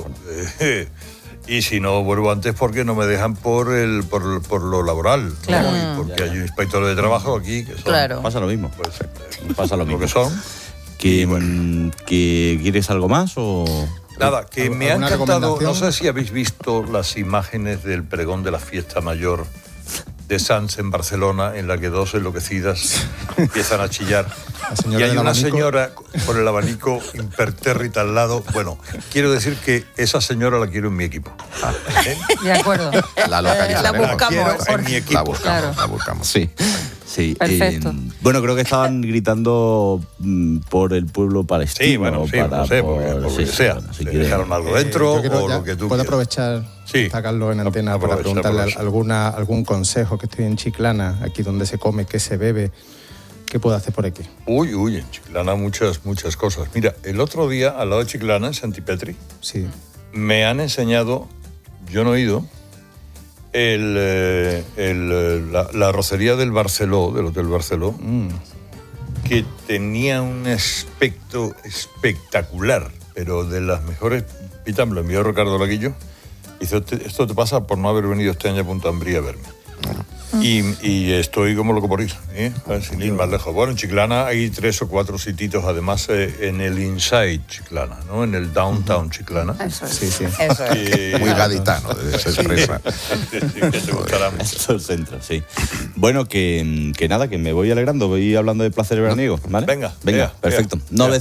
Y si no vuelvo antes porque no me dejan por lo laboral. Claro. ¿no? Porque hay inspectores de trabajo aquí que son... Claro. Pasa lo mismo. Pues, pasa lo mismo. que son. ¿Que quieres algo más o...? Nada, que me ha encantado... No sé si habéis visto las imágenes del pregón de la fiesta mayor de Sants en Barcelona, en la que 2 enloquecidas empiezan a chillar. Y hay una señora con el abanico impertérrita al lado. Bueno, quiero decir que esa señora la quiero en mi equipo. De acuerdo. La localizaremos. La buscamos. En mi equipo. La buscamos. Sí. Perfecto. Bueno, creo que estaban gritando por el pueblo palestino. Sí, bueno, sí, no sé, por lo que sea. Bueno, si dejaron algo dentro o lo que tú puedo quieras. aprovechar, está Carlos en antena, para preguntarle algún consejo, que estoy en Chiclana, aquí donde se come, qué se bebe, qué puedo hacer por aquí. Uy, en Chiclana muchas cosas. Mira, el otro día, al lado de Chiclana, en Santipetri, me han enseñado, yo no he ido, la arrocería del Barceló, del Hotel Barceló, que tenía un aspecto espectacular, pero de las mejores. Pita, me lo envió Ricardo Laguillo. Dice, esto te pasa por no haber venido este año a Punta Ambría a verme. Y estoy como loco por ir, sin ir más lejos. Bueno, en Chiclana hay 3 o 4 sitios, además en el Inside Chiclana, ¿no? En el Downtown Chiclana. Eso es. Sí. Eso es. Muy gaditano de esa empresa. Que te gustará mucho. Esto es el centro, sí. Bueno, que nada, que me voy alegrando, voy hablando de placer veraniego, ¿vale? Venga, perfecto.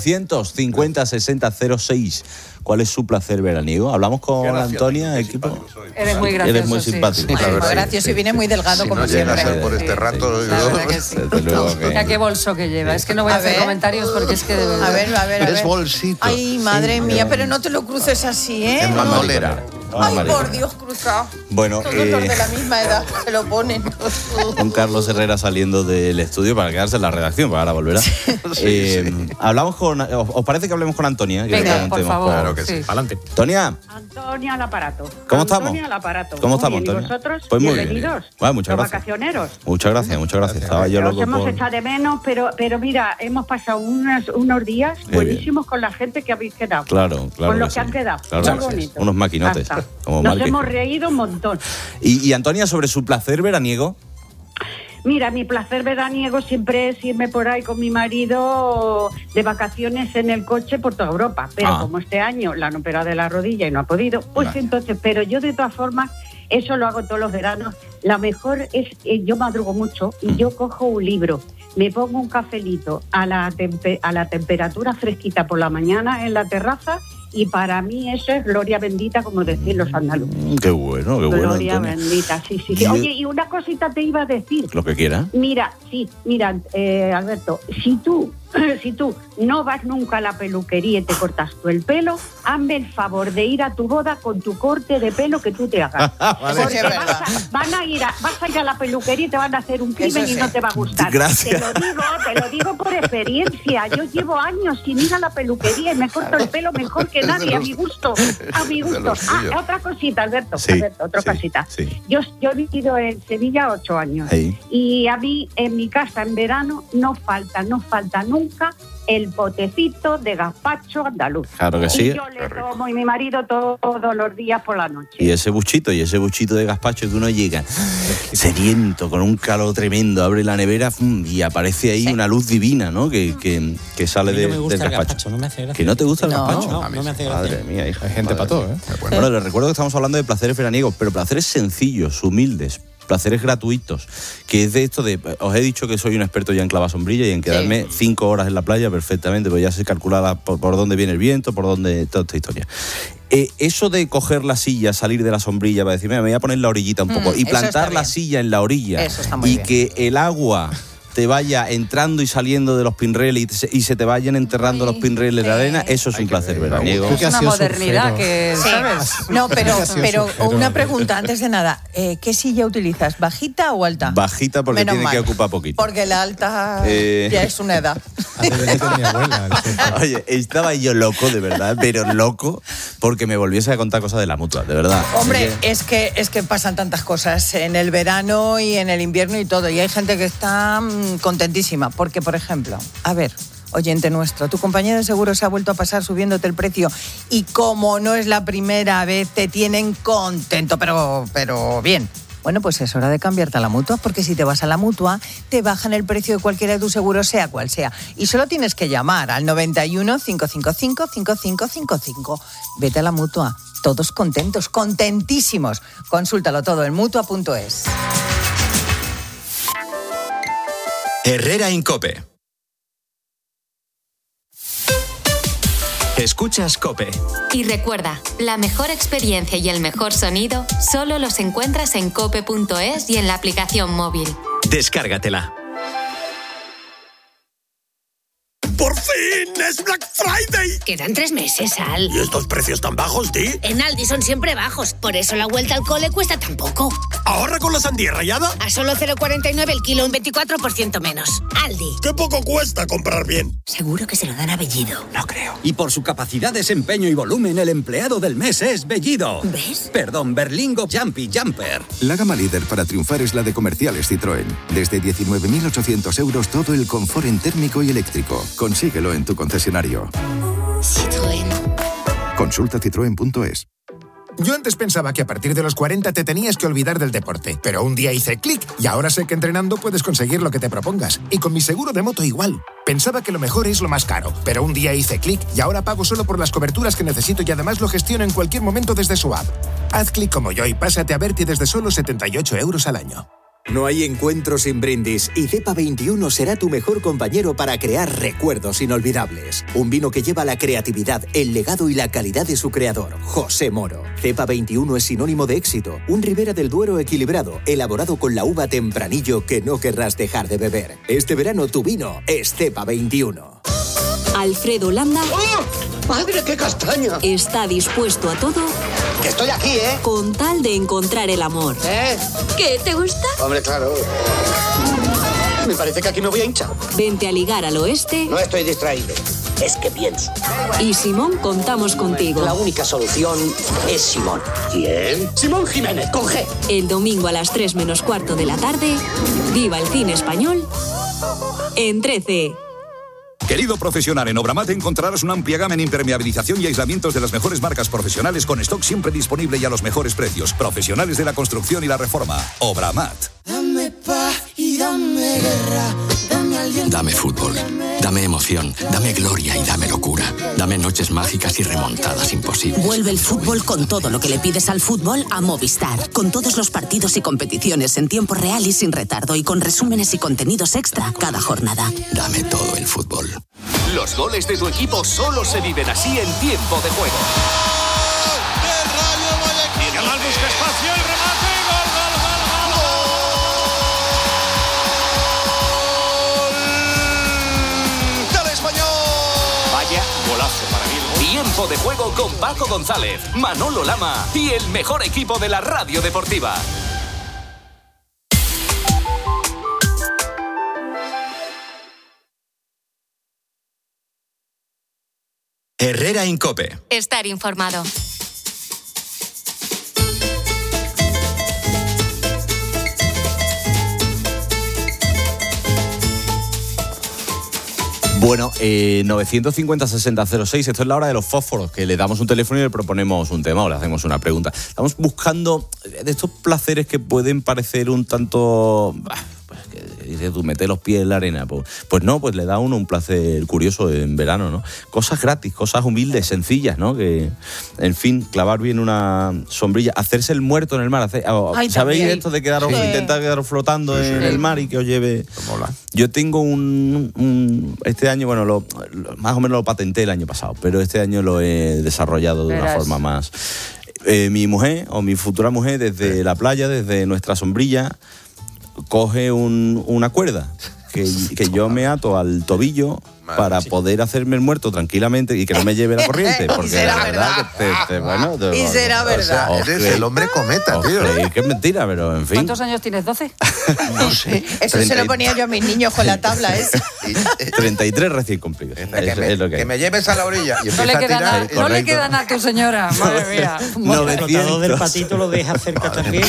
950-06. ¿Cuál es su placer veraniego? Hablamos con Antonia, equipo. Eres muy gracioso. Eres muy simpático. Sí. Muy gracioso y viene muy delgado, como siempre. Por este rato. La verdad que sí. Mira qué bolso que lleva. Es que no voy a hacer comentarios porque es que de verdad. A ver. Es bolsito. Ay, madre mía, pero no te lo cruces así, ¿eh? En bandolera. Ay, por Dios, cruzado. Bueno, todos los de la misma edad se lo ponen. Con Carlos Herrera saliendo del estudio para quedarse en la redacción, para ahora volverá. Hablamos con... ¿Os parece que hablemos con Antonia? Venga, por favor. Claro que sí. Adelante. Antonia. Antonia al aparato. ¿Cómo estamos? Antonia al aparato. ¿Cómo estamos, bien. Antonia? ¿Y vosotros? Pues muy bien. Bienvenidos. Bueno, muchas Los gracias. vacacioneros. Muchas gracias. Estaba yo Los loco hemos por... echado de menos, pero mira, hemos pasado unos días buenísimos con la gente que habéis quedado. Claro. Con los que que han quedado. Claro, Muy bonito. unos maquinotes. Como Nos Márquez. hemos reído un montón. Y Antonia, sobre su placer veraniego. Mira, mi placer veraniego siempre es irme por ahí con mi marido de vacaciones en el coche por toda Europa. Pero como este año la han operado de la rodilla y no ha podido, pues entonces, pero yo de todas formas, eso lo hago todos los veranos. La mejor es, yo madrugo mucho y yo cojo un libro, me pongo un cafelito a la temperatura fresquita por la mañana en la terraza Y para mí eso es gloria bendita, como decían los andaluces. Qué bueno, Gloria Antonio. bendita, sí. Oye, y una cosita te iba a decir. Lo que quiera. Mira, Alberto, si tú no vas nunca a la peluquería y te cortas tú el pelo, hazme el favor de ir a tu boda con tu corte de pelo que tú te hagas. Porque vas a ir a la peluquería y te van a hacer un crimen y no te va a gustar. Gracias. Te lo digo por experiencia. Yo llevo años sin ir a la peluquería y me corto el pelo mejor que nadie, a mi gusto. Otra cosita, Alberto, otra cosita. Sí. Yo he vivido en Sevilla 8 años y a mí en mi casa en verano no falta nunca el potecito de gazpacho andaluz. Claro que sí. Y yo le tomo y mi marido todos los días por la noche. Y ese buchito de gazpacho que uno llega sediento, con un calor tremendo, abre la nevera y aparece ahí una luz divina, ¿no? Que sale del gazpacho. No me hace gracia. ¿Que no te gusta el gazpacho? No me hace gracia. Madre mía, hija. Hay gente para todo, ¿eh? Bueno, les recuerdo que estamos hablando de placeres veraniegos, pero placeres sencillos, humildes, placeres gratuitos, que es de esto de... Os he dicho que soy un experto ya en clavar sombrilla y en quedarme 5 horas en la playa perfectamente, pues ya se calcula por dónde viene el viento, por dónde... toda esta historia. Eso de coger la silla, salir de la sombrilla para decir, me voy a poner la orillita un poco y plantar la silla en la orilla y que el agua te vaya entrando y saliendo de los pinreles y se te vayan enterrando los pinreles en la arena, eso es un placer veraniego. Es una modernidad que, ¿sabes? No, pero una pregunta antes de nada. ¿Qué silla utilizas? ¿Bajita o alta? Bajita porque tiene que ocupar poquito. Porque la alta ya es una edad. Oye, estaba yo loco, de verdad, pero loco, porque me volviese a contar cosas de la Mutua, de verdad. Hombre, es que pasan tantas cosas en el verano y en el invierno y todo. Y hay gente que está contentísima, porque, por ejemplo, a ver, oyente nuestro, tu compañía de seguro se ha vuelto a pasar subiéndote el precio y como no es la primera vez, te tienen contento, pero bien. Bueno, pues es hora de cambiarte a la Mutua, porque si te vas a la Mutua, te bajan el precio de cualquiera de tus seguros, sea cual sea. Y solo tienes que llamar al 91 555 5555. Vete a la Mutua. Todos contentos, contentísimos. Consúltalo todo en Mutua.es. Herrera en COPE. Escuchas COPE. Y recuerda, la mejor experiencia y el mejor sonido solo los encuentras en cope.es y en la aplicación móvil. Descárgatela. ¡Por fin! ¡Es Black Friday! Quedan 3 meses, Al. ¿Y estos precios tan bajos, Di? En Aldi son siempre bajos. Por eso la vuelta al cole cuesta tan poco. ¿Ahorra con la sandía rallada? A solo 0,49 el kilo, un 24% menos. Aldi. ¡Qué poco cuesta comprar bien! Seguro que se lo dan a Bellido. No creo. Y por su capacidad, desempeño y volumen, el empleado del mes es Bellido. ¿Ves? Perdón, Berlingo Jumpy Jumper. La gama líder para triunfar es la de Comerciales Citroën. Desde 19.800 euros todo el confort en térmico y eléctrico. Consíguelo en tu concesionario. Citroën. Consulta citroen.es. Yo antes pensaba que a partir de los 40 te tenías que olvidar del deporte, pero un día hice clic y ahora sé que entrenando puedes conseguir lo que te propongas. Y con mi seguro de moto igual. Pensaba que lo mejor es lo más caro, pero un día hice clic y ahora pago solo por las coberturas que necesito y además lo gestiono en cualquier momento desde su app. Haz clic como yo y pásate a Berti desde solo 78 euros al año. No hay encuentro sin brindis y Cepa 21 será tu mejor compañero para crear recuerdos inolvidables. Un vino que lleva la creatividad, el legado y la calidad de su creador, José Moro. Cepa 21 es sinónimo de éxito, un Ribera del Duero equilibrado, elaborado con la uva tempranillo que no querrás dejar de beber. Este verano tu vino es Cepa 21. Alfredo Landa. ¡Oh! ¡Madre, qué castaña! Está dispuesto a todo. ¡Que estoy aquí, eh! Con tal de encontrar el amor. ¿Qué? ¿Te gusta? Hombre, claro. Me parece que aquí me voy a hinchar. Vente a ligar al oeste. No estoy distraído. Es que pienso. Y Simón, contamos contigo. La única solución es Simón. ¿Quién? Simón Jiménez, con G. El domingo a las 3 menos cuarto de la tarde, viva el cine español en 13. Querido profesional, en Obramat encontrarás una amplia gama en impermeabilización y aislamientos de las mejores marcas profesionales con stock siempre disponible y a los mejores precios. Profesionales de la construcción y la reforma. Obramat. Dame paz y dame guerra, dame aliento. Dame fútbol, dame emoción, dame gloria y dame locura. Dame noches mágicas y remontadas imposibles. Vuelve el fútbol con todo lo que le pides al fútbol a Movistar. Con todos los partidos y competiciones en tiempo real y sin retardo y con resúmenes y contenidos extra cada jornada. Dame todo el fútbol. Los goles de tu equipo solo se viven así en Tiempo de Juego. Yamal busca espacio, el remate, gol, del Español. Vaya golazo para mí. Tiempo de Juego con Paco González, Manolo Lama y el mejor equipo de la radio deportiva. Herrera Incope. Estar informado. Bueno, 950-60-06, esto es la hora de los fósforos, que le damos un teléfono y le proponemos un tema o le hacemos una pregunta. Estamos buscando de estos placeres que pueden parecer un tanto... Dices tú, mete los pies en la arena. Pues no, pues le da a uno un placer curioso en verano, ¿no? Cosas gratis, cosas humildes, sencillas, ¿no? Que, en fin, clavar bien una sombrilla, hacerse el muerto en el mar. ¿Sabéis esto de intentar quedaros flotando en el mar y que os lleve? Yo tengo este año, bueno, más o menos lo patenté el año pasado, pero este año lo he desarrollado de una forma más. Mi mujer, o mi futura mujer, desde la playa, desde nuestra sombrilla, coge una cuerda que yo me ato al tobillo para poder hacerme el muerto tranquilamente y que no me lleve la corriente. Porque la verdad que y será verdad. Eres el hombre cometa, tío. Que es mentira, pero en fin. ¿Cuántos años tienes? ¿12? No sé. Eso se lo ponía yo a mis niños con la tabla esa. 33 recién cumplidos. Que me lleves a la orilla y no le queda nada a tu señora. Madre mía. El flotador del patito lo deja cerca también.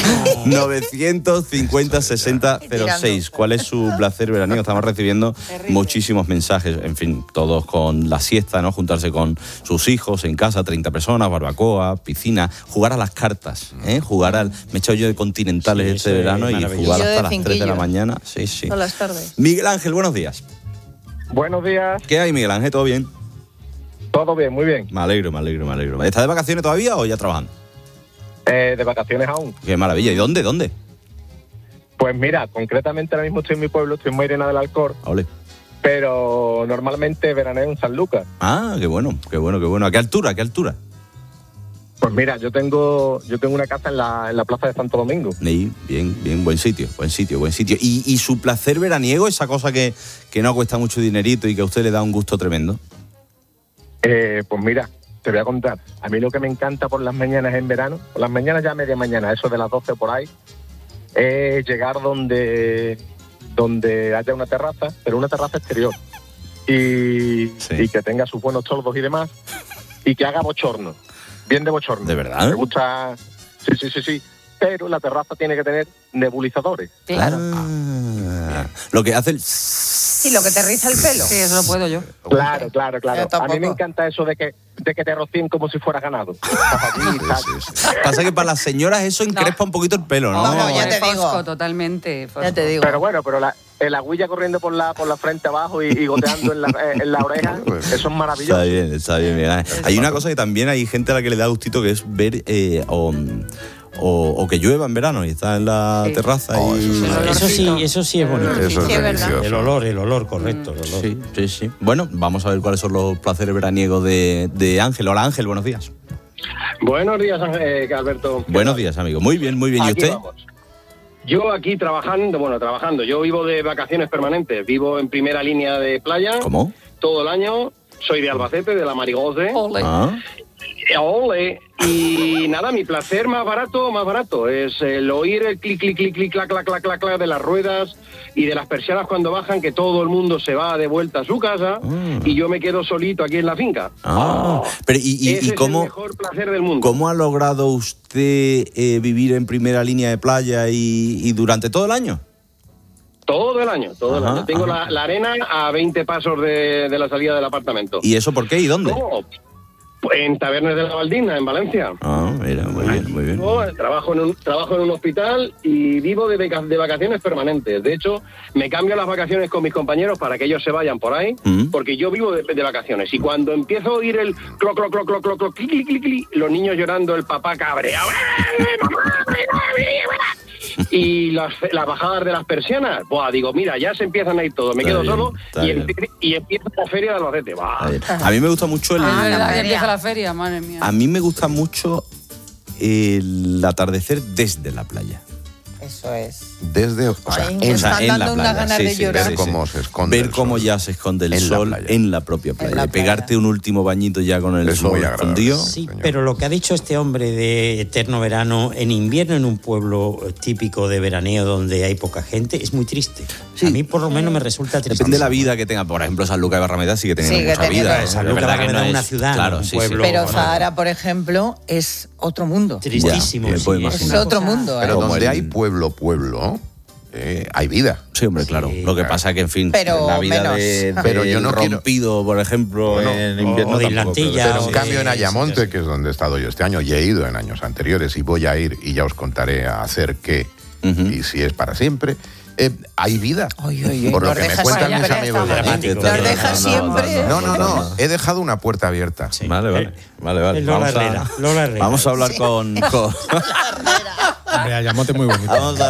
950-60-06. ¿Cuál es su placer veraniego? Estamos recibiendo muchísimos mensajes. En fin, todos con la siesta, ¿no? Juntarse con sus hijos en casa, 30 personas, barbacoa, piscina, jugar a las cartas, jugar al... Me he echado yo de continentales este verano y jugar hasta las 3 de la mañana. Sí. Todas las tardes. Miguel Ángel, buenos días. Buenos días. ¿Qué hay, Miguel Ángel? ¿Todo bien? Todo bien, muy bien. Me alegro. ¿Estás de vacaciones todavía o ya trabajando? De vacaciones aún. Qué maravilla. ¿Y dónde? Pues mira, concretamente ahora mismo estoy en mi pueblo, estoy en Mairena del Alcor. Ole. Pero normalmente veraneo en San Lucas. Ah, qué bueno. ¿A qué altura? Pues mira, yo tengo una casa en la plaza de Santo Domingo. Sí, bien, buen sitio. ¿Y su placer veraniego, esa cosa que no cuesta mucho dinerito y que a usted le da un gusto tremendo? Pues mira, te voy a contar. A mí lo que me encanta por las mañanas en verano, por las mañanas ya media mañana, eso de las 12 por ahí, es llegar donde haya una terraza, pero una terraza exterior, y que tenga sus buenos toldos y demás, y que haga bochorno, bien de bochorno. ¿De verdad? Me gusta, sí, pero la terraza tiene que tener nebulizadores. Claro. Lo que hace el... Y lo que te riza el pelo. Sí, eso lo puedo yo. Claro. A mí me encanta eso de que te rocíen como si fueras ganado. Pasa que para las señoras eso encrespa un poquito el pelo, ¿no? No, ya te digo. Fosco, totalmente. Fosco. Ya te digo. Pero bueno, el agüilla corriendo por la frente abajo y goteando en la oreja, eso es maravilloso. Está bien. Mira. Hay una cosa que también hay gente a la que le da gustito, que es ver o que llueva en verano y está en la terraza. Eso sí es bonito. Eso es verdad. El olor, correcto. El olor. Sí. Bueno, vamos a ver cuáles son los placeres veraniegos de Ángel. Hola, Ángel, buenos días. Buenos días, Alberto. Buenos días, amigo. Muy bien. ¿Y usted? Vamos. Yo aquí trabajando. Yo vivo de vacaciones permanentes. Vivo en primera línea de playa. ¿Cómo? Todo el año. Soy de Albacete, de la Marigoze. Ole. Y nada, mi placer más barato es el oír el clic, clac, clac de las ruedas y de las persianas cuando bajan, que todo el mundo se va de vuelta a su casa y yo me quedo solito aquí en la finca. Pero ese es el mejor placer del mundo. ¿Cómo ha logrado usted vivir en primera línea de playa y durante todo el año? Todo el año. Tengo la arena a 20 pasos de la salida del apartamento. ¿Y eso por qué y dónde? ¿Cómo? En Tabernes de la Valdina, en Valencia. Mira, muy bien. Trabajo en un hospital y vivo de vacaciones permanentes. De hecho, me cambio las vacaciones con mis compañeros para que ellos se vayan por ahí, porque yo vivo de vacaciones. Y cuando empiezo a oír el cloc, clic, los niños llorando, el papá cabreado, y las bajadas de las persianas, buah, digo, mira, ya se empiezan a ir todos, me quedo solo y empieza la feria de Albacete. A mí me gusta mucho empieza la feria, madre mía. A mí me gusta mucho el atardecer desde la playa. Eso es. Desde, o sea, en la playa. Ver cómo se esconde. Ver cómo ya se esconde el sol en la propia playa. Pegarte un último bañito ya con el sol escondido. Sí, pero lo que ha dicho este hombre de eterno verano, en invierno en un pueblo típico de veraneo donde hay poca gente, es muy triste. Sí. A mí por lo menos me resulta triste. Depende de la vida que tenga. Por ejemplo, San Lucas de Barrameda sí que tiene mucha vida. San Lucas de Barrameda es una ciudad, claro, un pueblo. Pero Zahara, por ejemplo, es otro mundo. Tristísimo. Es otro mundo. Pero donde hay pueblo, hay vida. Sí, hombre, claro. Lo que pasa es que, en fin, pero la vida pero yo no rompido, por ejemplo, en invierno tampoco. Pero en cambio en Ayamonte, que es donde he estado yo este año, y he ido en años anteriores, y voy a ir, y ya os contaré a hacer qué, y si es para siempre. Hay vida. Por lo que me cuentan mis amigos de allí. Nos dejas siempre. No. He dejado una puerta abierta. Sí. Vale. Lola Herrera. Vamos a hablar con... Ayamonte muy bonito.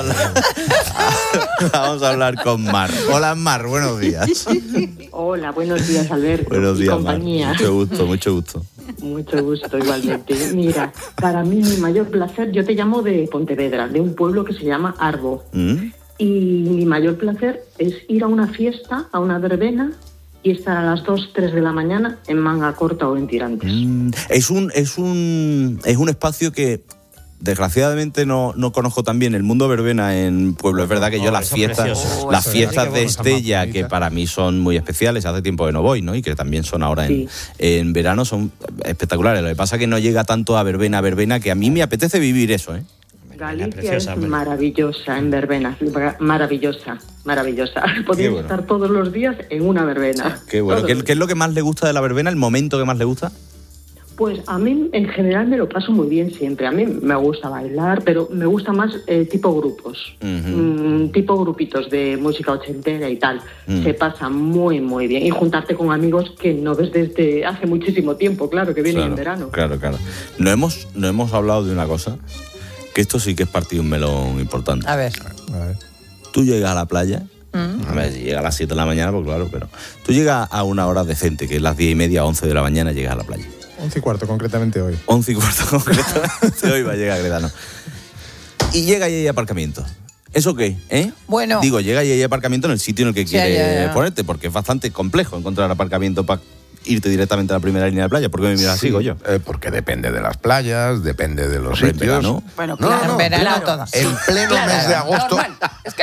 Vamos a hablar con Mar. Hola, Mar, buenos días. Hola, buenos días, Alberto. Buenos días, compañía. Mar. Mucho gusto. Mucho gusto, igualmente. Mira, para mí mi mayor placer, yo te llamo de Pontevedra, de un pueblo que se llama Arbo. Y mi mayor placer es ir a una fiesta, a una verbena, y estar a las 2, 3 de la mañana en manga corta o en tirantes. Es un espacio que desgraciadamente no conozco tan bien el mundo verbena en pueblo. Es verdad que yo las fiestas de Estella, que para mí son muy especiales, hace tiempo que no voy, ¿no? Y que también son ahora en verano, son espectalares. Lo que pasa es que no llega tanto a verbena, que a mí me apetece vivir eso, ¿eh? Galicia es maravillosa en verbenas, maravillosa. Podéis estar todos los días en una verbena. Qué bueno. ¿Qué es lo que más le gusta de la verbena? ¿El momento que más le gusta? Pues a mí en general me lo paso muy bien siempre. A mí me gusta bailar, pero me gusta más tipo grupos, tipo grupitos de música ochentera y tal. Se pasa muy, muy bien. Y juntarte con amigos que no ves desde hace muchísimo tiempo, claro, que vienen en verano. Claro. No hemos hablado de una cosa, que esto sí que es partir un melón importante. A ver. Tú llegas a la playa, a ver, si llega a las 7 de la mañana, pues claro, pero tú llegas a una hora decente, que es las 10:30, 11 de la mañana, llegas a la playa. 11:15 concretamente hoy. 11:15 concretamente hoy va a llegar Gredano. Y llega y hay aparcamiento. ¿Eso qué? Bueno. Digo, llega y hay aparcamiento en el sitio en el que quieres ponerte, porque es bastante complejo encontrar aparcamiento para irte directamente a la primera línea de playa. ¿Por qué me miras así, Goyo? Porque depende de las playas, depende de los sitios. Verano. Bueno, claro, en verano todas. En pleno mes de agosto. Es que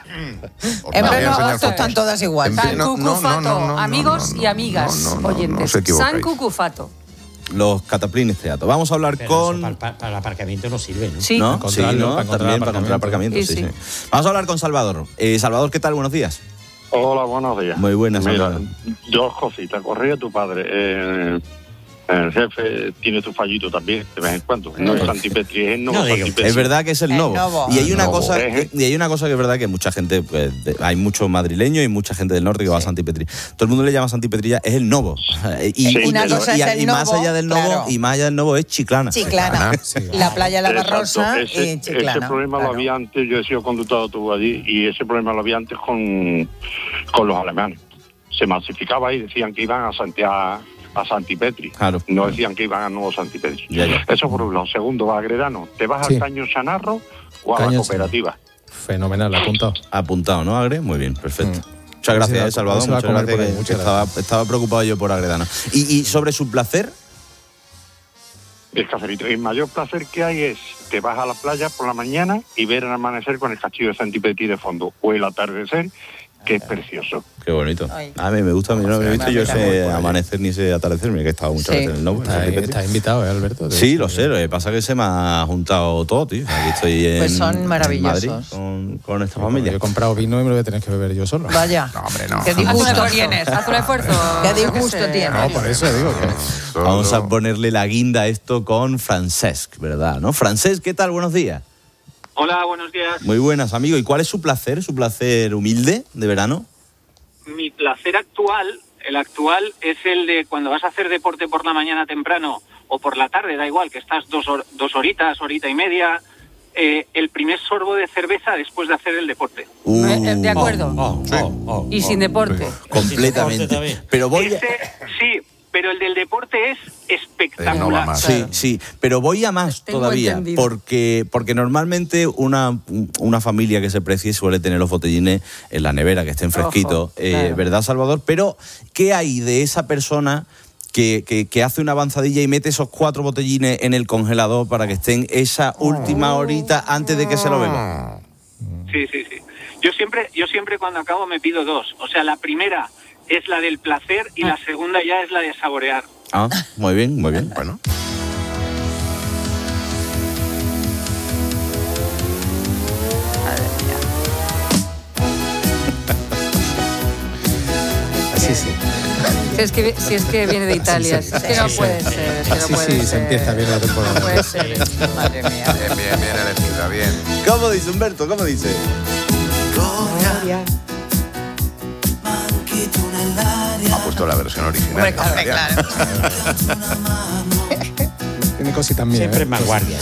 en pleno agosto están todas igual. San Cucufato, amigos y amigas oyentes. San Cucufato. Los cataplines teatro. Vamos a hablar con... Para el aparcamiento no sirve, ¿no? Sí. ¿No? También para encontrar aparcamiento. Sí. Vamos a hablar con Salvador. Salvador, ¿qué tal? Buenos días. Hola, buenos días. Muy buenas. Mira, dos cositas. Corría tu padre. El jefe tiene su fallito también, de vez en cuando. No es Santipetri, es el Novo Santipetri. Es verdad que es el Novo. Y hay una cosa que es verdad que mucha gente, pues, hay mucho madrileño y mucha gente del norte que va a Santipetri. Todo el mundo le llama Santipetri, ya es el Novo. Y más allá del Novo, y más allá del Novo es Chiclana. La playa La Barrosa y Chiclana. Ese problema lo había antes, yo he sido conductor de autobús allí, y ese problema lo había antes con los alemanes. Se masificaba y decían que iban a Santipetri. Claro. No decían que iban a Nuevo Santipetri. Ya. Eso por un lado. Segundo, va a Gredano. ¿Te vas al Caño Chanarro o a la cooperativa? Fenomenal, apuntado. Apuntado, ¿no, Agre? Muy bien, perfecto. Muchas gracias, Salvador. Muchas gracias. Que estaba preocupado yo por Agredano. ¿Y sobre su placer? El caserito. El mayor placer que hay es te vas a la playa por la mañana y ver el amanecer con el castillo de Santipetri de fondo, o el atardecer, que es precioso. Qué bonito. A mí me gusta, no he visto yo ese amanecer ni ese atardecer, mira que he estado muchas veces en el Novo. Estás invitado, Alberto. Sí, lo sé, lo que pasa es que se me ha juntado todo, tío. Aquí estoy pues son maravillosos. Madrid, con esta familia. Yo he comprado vino y me lo voy a tener que beber yo solo. Vaya. No, hombre, no. Qué disgusto tienes. Haz un esfuerzo. Qué disgusto tienes. No, por eso digo que... Vamos a ponerle la guinda a esto con Francesc, ¿verdad? ¿No? Francesc, ¿qué tal? Buenos días. Hola, buenos días. Muy buenas, amigo. ¿Y cuál es su placer humilde de verano? Mi placer actual, el actual es el de cuando vas a hacer deporte por la mañana temprano o por la tarde, da igual, que estás dos horitas, horita y media, el primer sorbo de cerveza después de hacer el deporte. De acuerdo. Y sin deporte. Completamente. Pero voy sí, pero el del deporte es espectacular. No sí, pero voy a más todavía, porque normalmente una familia que se precie suele tener los botellines en la nevera, que estén fresquitos, claro. ¿Verdad, Salvador? Pero, ¿qué hay de esa persona que hace una avanzadilla y mete esos 4 botellines en el congelador para que estén esa última horita antes de que se lo beba? Sí. Yo siempre cuando acabo me pido 2. O sea, la primera es la del placer y la segunda ya es la de saborear. Ah, muy bien. Bueno. Así sí. Si es que viene de Italia, es que no puede ser. Sí, se empieza bien la temporada. No puede ser. Madre mía. Bien elegida, bien. ¿Cómo dice, Humberto? ¿Cómo dice? Gloria. Ha puesto la versión original. Claro. Tiene cositas mías. Siempre más guardia.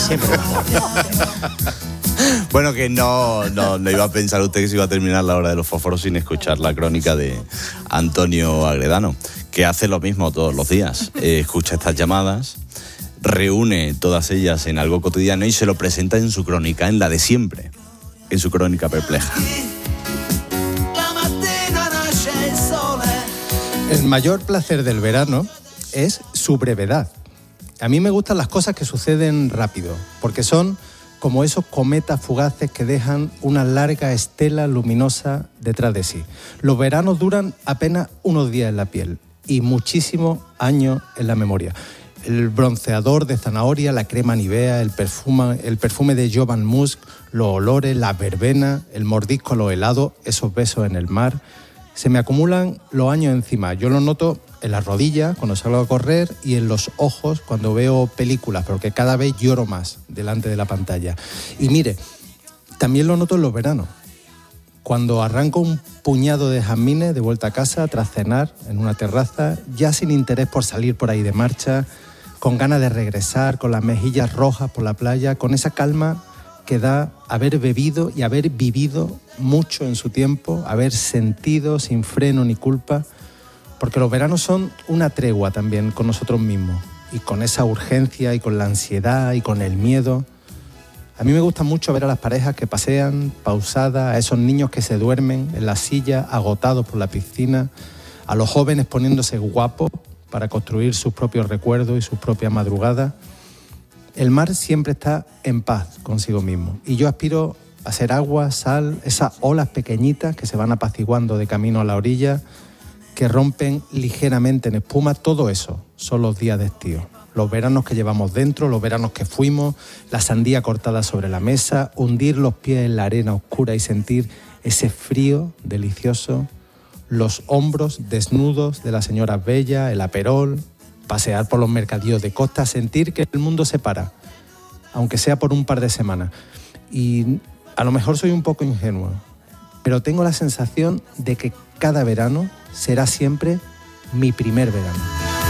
Bueno, que no iba a pensar usted que se iba a terminar la hora de los fósforos sin escuchar la crónica de Antonio Agredano, que hace lo mismo todos los días. Escucha estas llamadas, reúne todas ellas en algo cotidiano y se lo presenta en su crónica, en la de siempre, en su crónica perpleja. El mayor placer del verano es su brevedad. A mí me gustan las cosas que suceden rápido, porque son como esos cometas fugaces que dejan una larga estela luminosa detrás de sí. Los veranos duran apenas unos días en la piel y muchísimos años en la memoria. El bronceador de zanahoria, la crema Nivea, el perfume de Jovan Musk, los olores, la verbena, el mordisco a los helados, esos besos en el mar. Se me acumulan los años encima. Yo lo noto en las rodillas cuando salgo a correr y en los ojos cuando veo películas, porque cada vez lloro más delante de la pantalla. Y mire, también lo noto en los veranos. Cuando arranco un puñado de jazmines de vuelta a casa tras cenar en una terraza, ya sin interés por salir por ahí de marcha, con ganas de regresar, con las mejillas rojas por la playa, con esa calma que da haber bebido y haber vivido mucho en su tiempo, haber sentido sin freno ni culpa, porque los veranos son una tregua también con nosotros mismos, y con esa urgencia y con la ansiedad y con el miedo. A mí me gusta mucho ver a las parejas que pasean pausadas, a esos niños que se duermen en la silla agotados por la piscina, a los jóvenes poniéndose guapos para construir sus propios recuerdos y sus propias madrugadas. El mar siempre está en paz consigo mismo y yo aspiro a ser agua, sal, esas olas pequeñitas que se van apaciguando de camino a la orilla, que rompen ligeramente en espuma. Todo eso son los días de estío. Los veranos que llevamos dentro, los veranos que fuimos, la sandía cortada sobre la mesa, hundir los pies en la arena oscura y sentir ese frío delicioso, los hombros desnudos de las señoras bellas, el aperol, pasear por los mercadillos de costa, sentir que el mundo se para, aunque sea por un par de semanas. Y a lo mejor soy un poco ingenuo, pero tengo la sensación de que cada verano será siempre mi primer verano.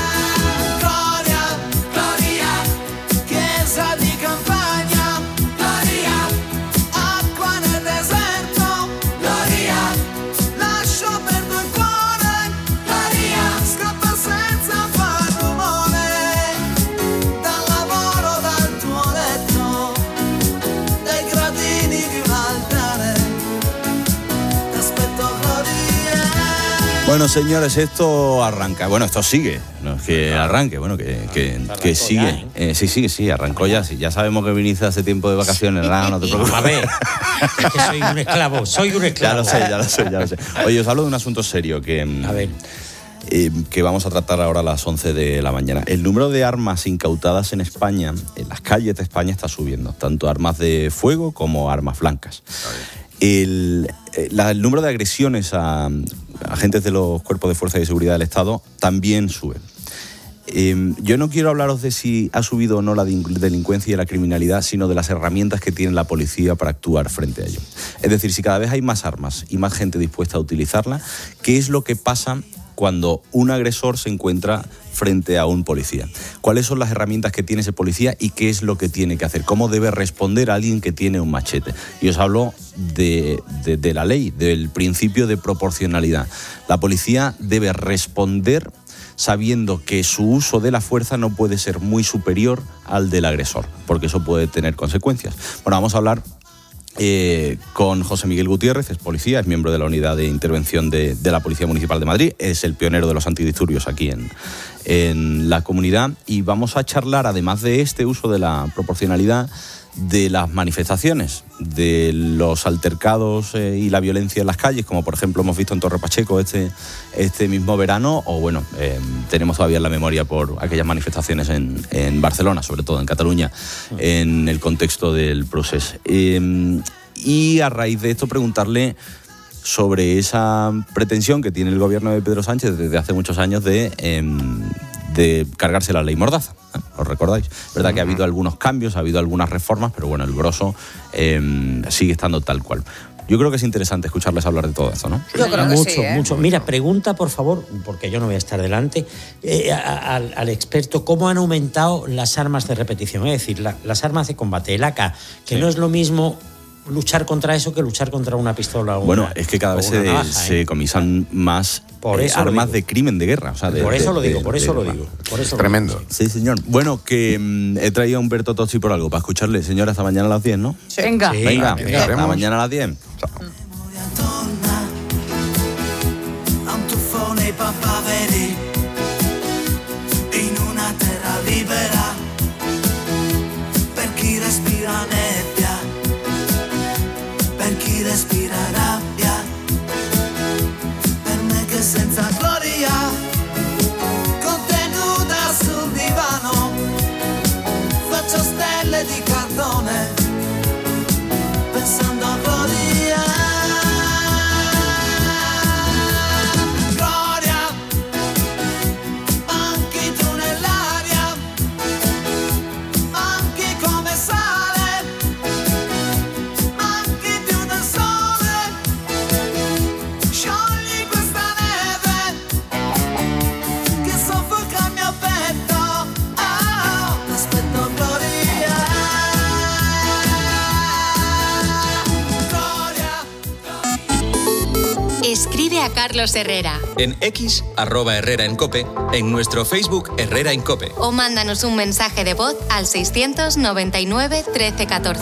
Bueno, señores, esto arranca. Bueno, esto sigue. No es que arranque, bueno, que sigue. Sí, arrancó ya. Sí, ya sabemos que viniste hace tiempo de vacaciones, ¿verdad? No te preocupes. A ver, es que soy un esclavo. Ya lo sé. Oye, os hablo de un asunto serio que vamos a tratar ahora a las 11 de la mañana. El número de armas incautadas en España, en las calles de España, está subiendo. Tanto armas de fuego como armas blancas. El número de agresiones a agentes de los cuerpos de fuerza y seguridad del Estado también sube. Yo no quiero hablaros de si ha subido o no la delincuencia y la criminalidad, sino de las herramientas que tiene la policía para actuar frente a ello. Es decir, si cada vez hay más armas y más gente dispuesta a utilizarla, ¿qué es lo que pasa cuando un agresor se encuentra frente a un policía. ¿Cuáles son las herramientas que tiene ese policía y qué es lo que tiene que hacer? ¿Cómo debe responder a alguien que tiene un machete? Y os hablo de la ley, del principio de proporcionalidad. La policía debe responder sabiendo que su uso de la fuerza no puede ser muy superior al del agresor, porque eso puede tener consecuencias. Bueno, vamos a hablar con José Miguel Gutiérrez, es policía, es miembro de la unidad de intervención de la Policía Municipal de Madrid, es el pionero de los antidisturbios aquí en la comunidad, y vamos a charlar, además de este uso de la proporcionalidad, de las manifestaciones, de los altercados y la violencia en las calles, como por ejemplo hemos visto en Torre Pacheco este mismo verano, o bueno, tenemos todavía en la memoria por aquellas manifestaciones en Barcelona, sobre todo en Cataluña, en el contexto del Procés. Y a raíz de esto preguntarle sobre esa pretensión que tiene el gobierno de Pedro Sánchez desde hace muchos años de cargarse la ley Mordaza. ¿Os recordáis? Es verdad que ha habido algunos cambios, ha habido algunas reformas, pero bueno, el grosso sigue estando tal cual. Yo creo que es interesante escucharles hablar de todo esto, ¿no? Yo creo que mucho, sí, ¿eh? mucho. Mira, pregunta, por favor, porque yo no voy a estar delante, al experto, ¿cómo han aumentado las armas de repetición? Es decir, las armas de combate, el AK, que no es lo mismo luchar contra eso que luchar contra una pistola o bueno, es que cada vez se comisan más armas de crimen de guerra. O sea, por eso lo digo. Tremendo. Sí, señor. Bueno, que he traído a Humberto Tozzi por algo, para escucharle. Señora, hasta mañana a las 10, ¿no? Sí. Venga. Sí, venga, hasta mañana a las 10. Chao. Respira rabbia, per me che senza gloria, contenuta sul divano, faccio stelle di cartone, pensando a gloria. Gloria, manchi tu nell'aria, manchi come sale, manchi più del sole, sciogli questa neve che soffoca il mio petto, aspetto gloria. Escribe a Carlos Herrera. En X, @Herrera en COPE, en nuestro Facebook Herrera en COPE. O mándanos un mensaje de voz al 699 13 14.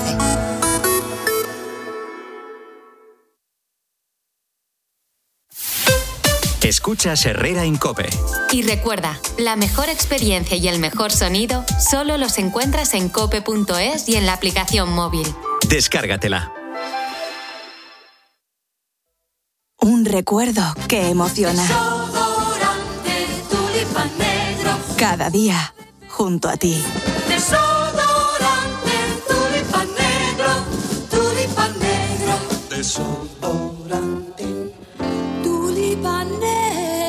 Escuchas Herrera en COPE. Y recuerda, la mejor experiencia y el mejor sonido solo los encuentras en cope.es y en la aplicación móvil. Descárgatela. Un recuerdo que emociona. Desodorante Tulipan Negro. Cada día, junto a ti. Desodorante Tulipan Negro. Tulipan Negro. Desodorante Tulipan Negro.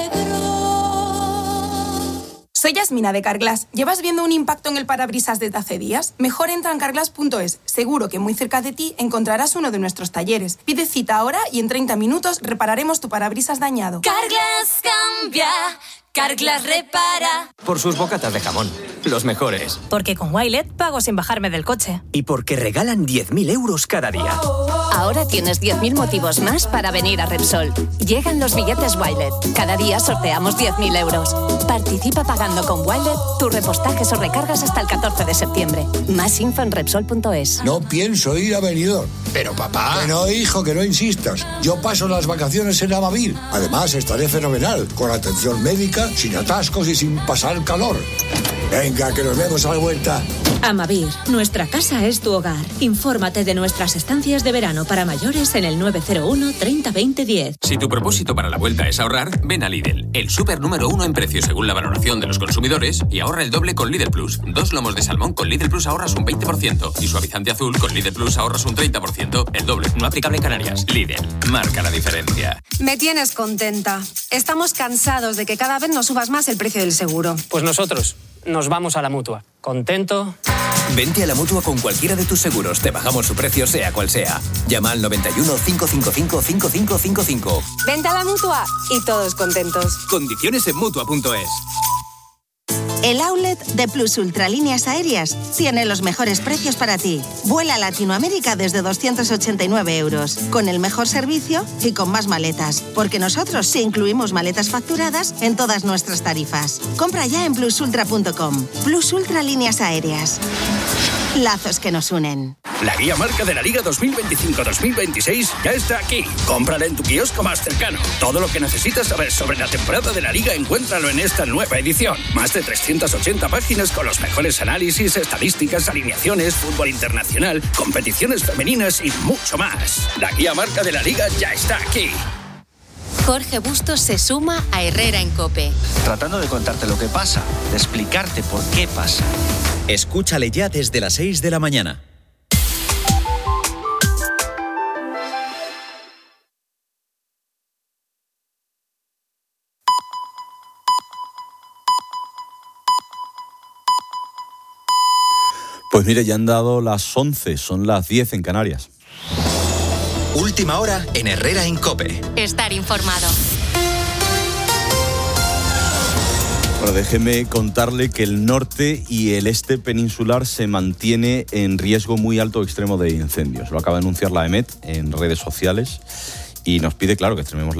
Soy Yasmina de Carglass. ¿Llevas viendo un impacto en el parabrisas desde hace días? Mejor entra en carglass.es. Seguro que muy cerca de ti encontrarás uno de nuestros talleres. Pide cita ahora y en 30 minutos repararemos tu parabrisas dañado. Carglass cambia. Carglass repara. Por sus bocatas de jamón, los mejores. Porque con Wilet pago sin bajarme del coche. Y porque regalan 10.000 euros cada día. Ahora tienes 10.000 motivos más para venir a Repsol. Llegan los billetes Wilet. Cada día sorteamos 10.000 euros. Participa pagando con Wilet tus repostajes o recargas hasta el 14 de septiembre. Más info en Repsol.es. No pienso ir a Benidorm. Pero papá... Que no, hijo, que no insistas. Yo paso las vacaciones en Amavir. Además, estaré fenomenal, con atención médica, sin atascos y sin pasar calor. Venga, que nos vemos a la vuelta. Amavir, nuestra casa es tu hogar. Infórmate de nuestras estancias de verano para mayores en el 901 30 20 10. Si tu propósito para la vuelta es ahorrar, ven a Lidl, el súper número 1 en precios según la valoración de los consumidores, y ahorra el doble con Lidl Plus. 2 lomos de salmón con Lidl Plus ahorras un 20% y suavizante azul con Lidl Plus ahorras un 30%. El doble, no aplicable en Canarias. Lidl, marca la diferencia. Me tienes contenta. Estamos cansados de que cada vez nos subas más el precio del seguro. Pues nosotros nos vamos a la Mutua. ¿Contento? Vente a la Mutua con cualquiera de tus seguros. Te bajamos su precio sea cual sea. Llama al 91 555 5555. Vente a la Mutua y todos contentos. Condiciones en Mutua.es. El outlet de Plus Ultra Líneas Aéreas tiene los mejores precios para ti. Vuela a Latinoamérica desde 289 euros, con el mejor servicio y con más maletas, porque nosotros sí incluimos maletas facturadas en todas nuestras tarifas. Compra ya en plusultra.com. Plus Ultra Líneas Aéreas. Lazos que nos unen. La guía marca de la Liga 2025-2026 ya está aquí. Cómprala en tu kiosco más cercano. Todo lo que necesitas saber sobre la temporada de la Liga encuéntralo en esta nueva edición. Más de 380 páginas con los mejores análisis, estadísticas, alineaciones, fútbol internacional, competiciones femeninas y mucho más. La guía marca de la Liga ya está aquí. Jorge Bustos se suma a Herrera en COPE. Tratando de contarte lo que pasa, de explicarte por qué pasa. Escúchale ya desde las 6 de la mañana. Pues mire, ya han dado las 11, son las 10 en Canarias. Última hora en Herrera en COPE. Estar informado. Bueno, déjeme contarle que el norte y el este peninsular se mantiene en riesgo muy alto extremo de incendios. Lo acaba de anunciar la EMET en redes sociales y nos pide, claro, que extrememos